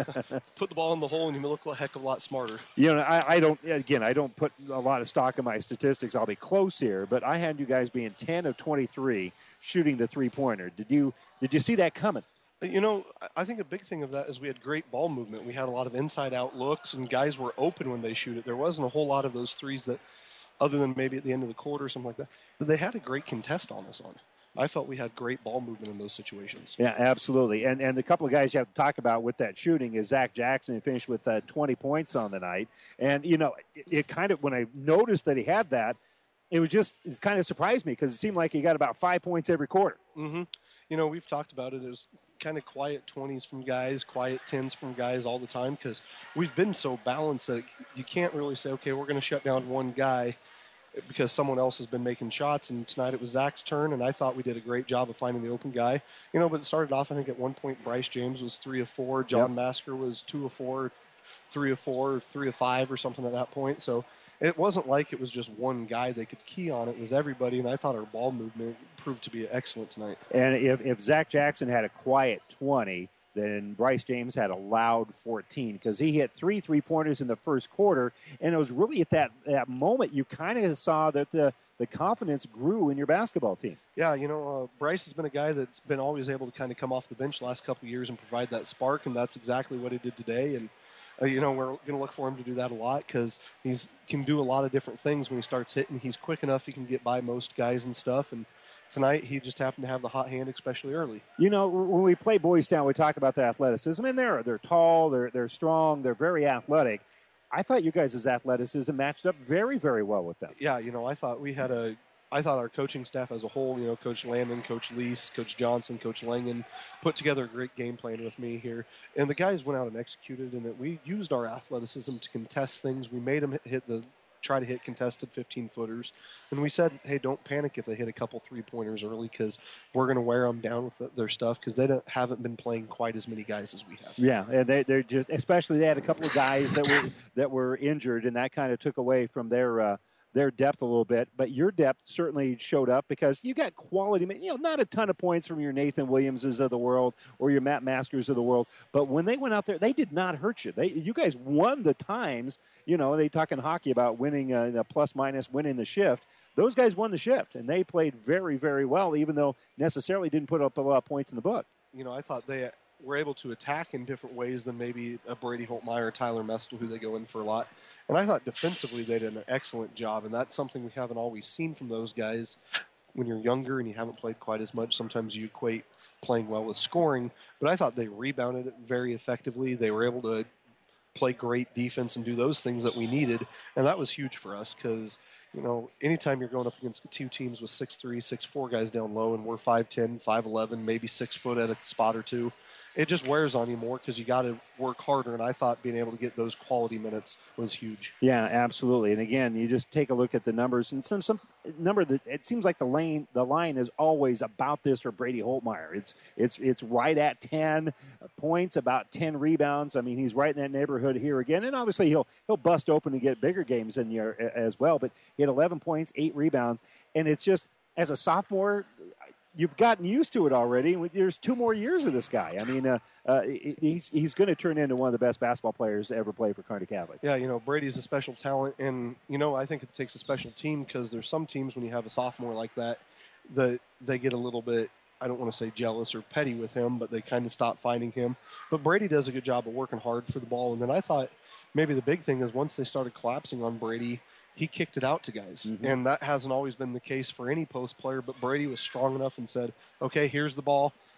Put the ball in the hole, and you look a heck of a lot smarter. You know, I, I don't. Again, I don't put a lot of stock in my statistics. I'll be close here, but I had you guys being ten of twenty-three shooting the three-pointer. Did you did you see that coming? You know, I think a big thing of that is we had great ball movement. We had a lot of inside-out looks, and guys were open when they shoot it. There wasn't a whole lot of those threes that, other than maybe at the end of the quarter or something like that, but they had a great contest on us on. I felt we had great ball movement in those situations. Yeah, absolutely. And and the couple of guys you have to talk about with that shooting is Zach Jackson, who finished with uh, twenty points on the night. And, you know, it, it kind of, when I noticed that he had that, it was just, it kind of surprised me because it seemed like he got about five points every quarter. Mm-hmm. You know, we've talked about it. It was kind of quiet twenties from guys, quiet tens from guys all the time because we've been so balanced that you can't really say, okay, we're going to shut down one guy because someone else has been making shots. And tonight it was Zach's turn, and I thought we did a great job of finding the open guy. You know, but it started off, I think, at one point Bryce James was three of four. John yep. Masker was two of four, three of four, three of five or something at that point. So it wasn't like it was just one guy they could key on. It was everybody, and I thought our ball movement proved to be excellent tonight. And if, if Zach Jackson had a quiet twenty, then Bryce James had a loud fourteen because he hit three three-pointers in the first quarter, and it was really at that, that moment you kind of saw that the, the confidence grew in your basketball team. Yeah, you know, uh, Bryce has been a guy that's been always able to kind of come off the bench the last couple of years and provide that spark, and that's exactly what he did today. And Uh, you know, we're going to look for him to do that a lot because he can do a lot of different things when he starts hitting. He's quick enough; he can get by most guys and stuff. And tonight, he just happened to have the hot hand, especially early. You know, when we play Boys Town, we talk about their athleticism, and they're they're tall, they're they're strong, they're very athletic. I thought you guys' athleticism matched up very, very well with them. Yeah, you know, I thought we had a. I thought our coaching staff as a whole, you know, Coach Landon, Coach Lease, Coach Johnson, Coach Langen, put together a great game plan with me here. And the guys went out and executed, and that we used our athleticism to contest things. We made them hit the, try to hit contested fifteen-footers. And we said, hey, don't panic if they hit a couple three-pointers early because we're going to wear them down with the, their stuff because they don't, haven't been playing quite as many guys as we have. Yeah, and they, they're just, especially they had a couple of guys that were that were injured, and that kind of took away from their uh, their depth a little bit, but your depth certainly showed up because you got quality, you know, not a ton of points from your Nathan Williamses of the world or your Matt Maskers of the world, but when they went out there, they did not hurt you. They, you guys won the times, you know, they talk in hockey about winning a, a plus minus, winning the shift. Those guys won the shift, and they played very, very well, even though necessarily didn't put up a lot of points in the book. You know, I thought they were able to attack in different ways than maybe a Brady Holtmeyer or Tyler Mestel, who they go in for a lot. And I thought defensively they did an excellent job, and that's something we haven't always seen from those guys. When you're younger and you haven't played quite as much, sometimes you equate playing well with scoring. But I thought they rebounded it very effectively. They were able to play great defense and do those things that we needed, and that was huge for us because, you know, anytime you're going up against two teams with six three, six four guys down low, and we're five ten, five eleven, maybe six foot at a spot or two, it just wears on you more because you got to work harder, and I thought being able to get those quality minutes was huge. Yeah, absolutely. And again, you just take a look at the numbers, and some some number that it seems like the lane the line is always about this for Brady Holtmeyer. It's it's it's right at ten points, about ten rebounds. I mean, he's right in that neighborhood here again, and obviously he'll he'll bust open and get bigger games in here as well. But he had eleven points, eight rebounds, and it's just as a sophomore, you've gotten used to it already. There's two more years of this guy. I mean, uh, uh, he's he's going to turn into one of the best basketball players to ever play for Kearney Catholic. Yeah, you know, Brady's a special talent, and, you know, I think it takes a special team because there's some teams when you have a sophomore like that, that they get a little bit, I don't want to say jealous or petty with him, but they kind of stop finding him. But Brady does a good job of working hard for the ball, and then I thought maybe the big thing is once they started collapsing on Brady, he kicked it out to guys. Mm-hmm. And that hasn't always been the case for any post player, but Brady was strong enough and said, okay, here's the ball.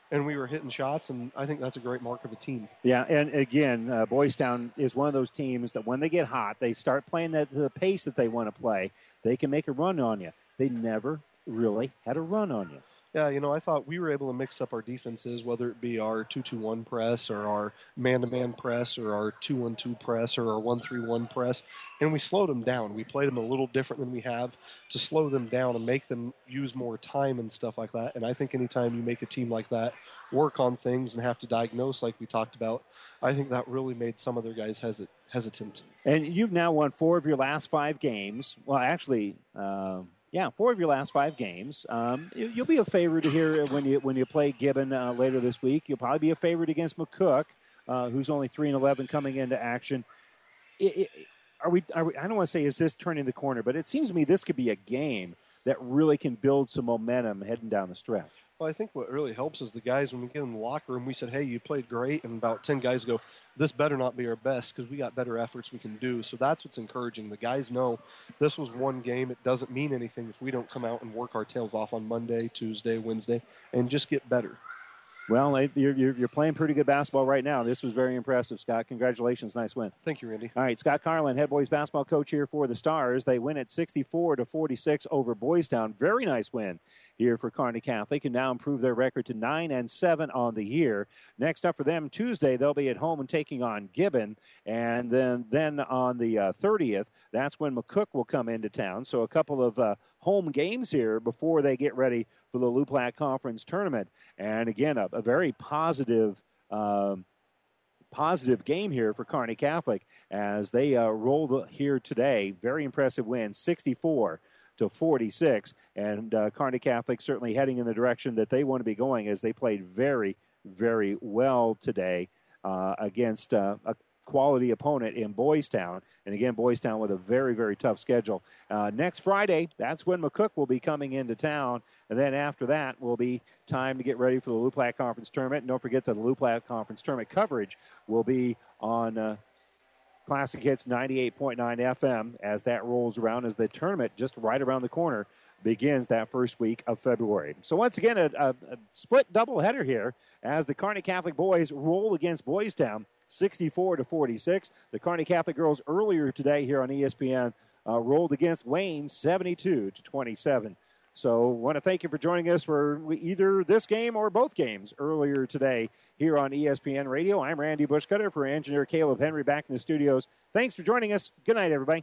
and we were hitting shots, and I think that's a great mark of a team. Yeah, and again, uh, Boys Town is one of those teams that when they get hot, they start playing at the pace that they want to play. They can make a run on you. They never really had a run on you. Yeah, you know, I thought we were able to mix up our defenses, whether it be our two two one press or our man-to-man press or our two one two press or our one three one press, and we slowed them down. We played them a little different than we have to slow them down and make them use more time and stuff like that. And I think anytime you make a team like that work on things and have to diagnose like we talked about, I think that really made some of their guys hesit- hesitant. And you've now won four of your last five games. Well, actually... Uh, Yeah, four of your last five games. Um, you, you'll be a favorite here when you when you play Gibbon uh, later this week. You'll probably be a favorite against McCook, uh, who's only three and eleven coming into action. It, it, are we? Are we? I don't want to say is this turning the corner, but it seems to me this could be a game that really can build some momentum heading down the stretch. Well, I think what really helps is the guys, when we get in the locker room, we said, hey, you played great, and about ten guys go, this better not be our best because we got better efforts we can do. So that's what's encouraging. The guys know this was one game. It doesn't mean anything if we don't come out and work our tails off on Monday, Tuesday, Wednesday, and just get better. Well, you're, you're, you're playing pretty good basketball right now. This was very impressive, Scott. Congratulations. Nice win. Thank you, Randy. All right, Scott Carlin, head boys basketball coach here for the Stars. They win at sixty-four to forty-six over Boys Town. Very nice win here for Kearney Catholic, and now improve their record to nine and seven on the year. Next up for them Tuesday, they'll be at home and taking on Gibbon, and then then on the uh, thirtieth, that's when McCook will come into town. So a couple of uh, home games here before they get ready for the Luplac Conference Tournament. And again, a, a very positive. Um, Positive game here for Kearney Catholic as they uh, rolled here today. Very impressive win, sixty-four to forty-six, and uh, Kearney Catholic certainly heading in the direction that they want to be going as they played very, very well today uh, against uh, a quality opponent in Boys Town. And again, Boys Town with a very, very tough schedule. Uh, next Friday, that's when McCook will be coming into town. And then after that will be time to get ready for the Luplac Conference Tournament. And don't forget that the Luplac Conference Tournament coverage will be on uh, Classic Hits ninety-eight point nine F M as that rolls around, as the tournament just right around the corner begins that first week of February. So once again, a, a, a split doubleheader here as the Kearney Catholic boys roll against Boys Town, sixty-four to forty-six. The Kearney Catholic girls earlier today here on E S P N uh, rolled against Wayne, seventy-two to twenty-seven. So I want to thank you for joining us for either this game or both games earlier today here on E S P N Radio. I'm Randy Bushcutter for engineer Caleb Henry back in the studios. Thanks for joining us. Good night, everybody.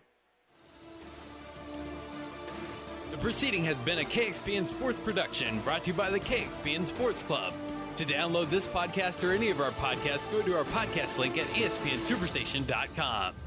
The proceeding has been a K X P N Sports production brought to you by the K X P N Sports Club. To download this podcast or any of our podcasts, go to our podcast link at E S P N Superstation dot com.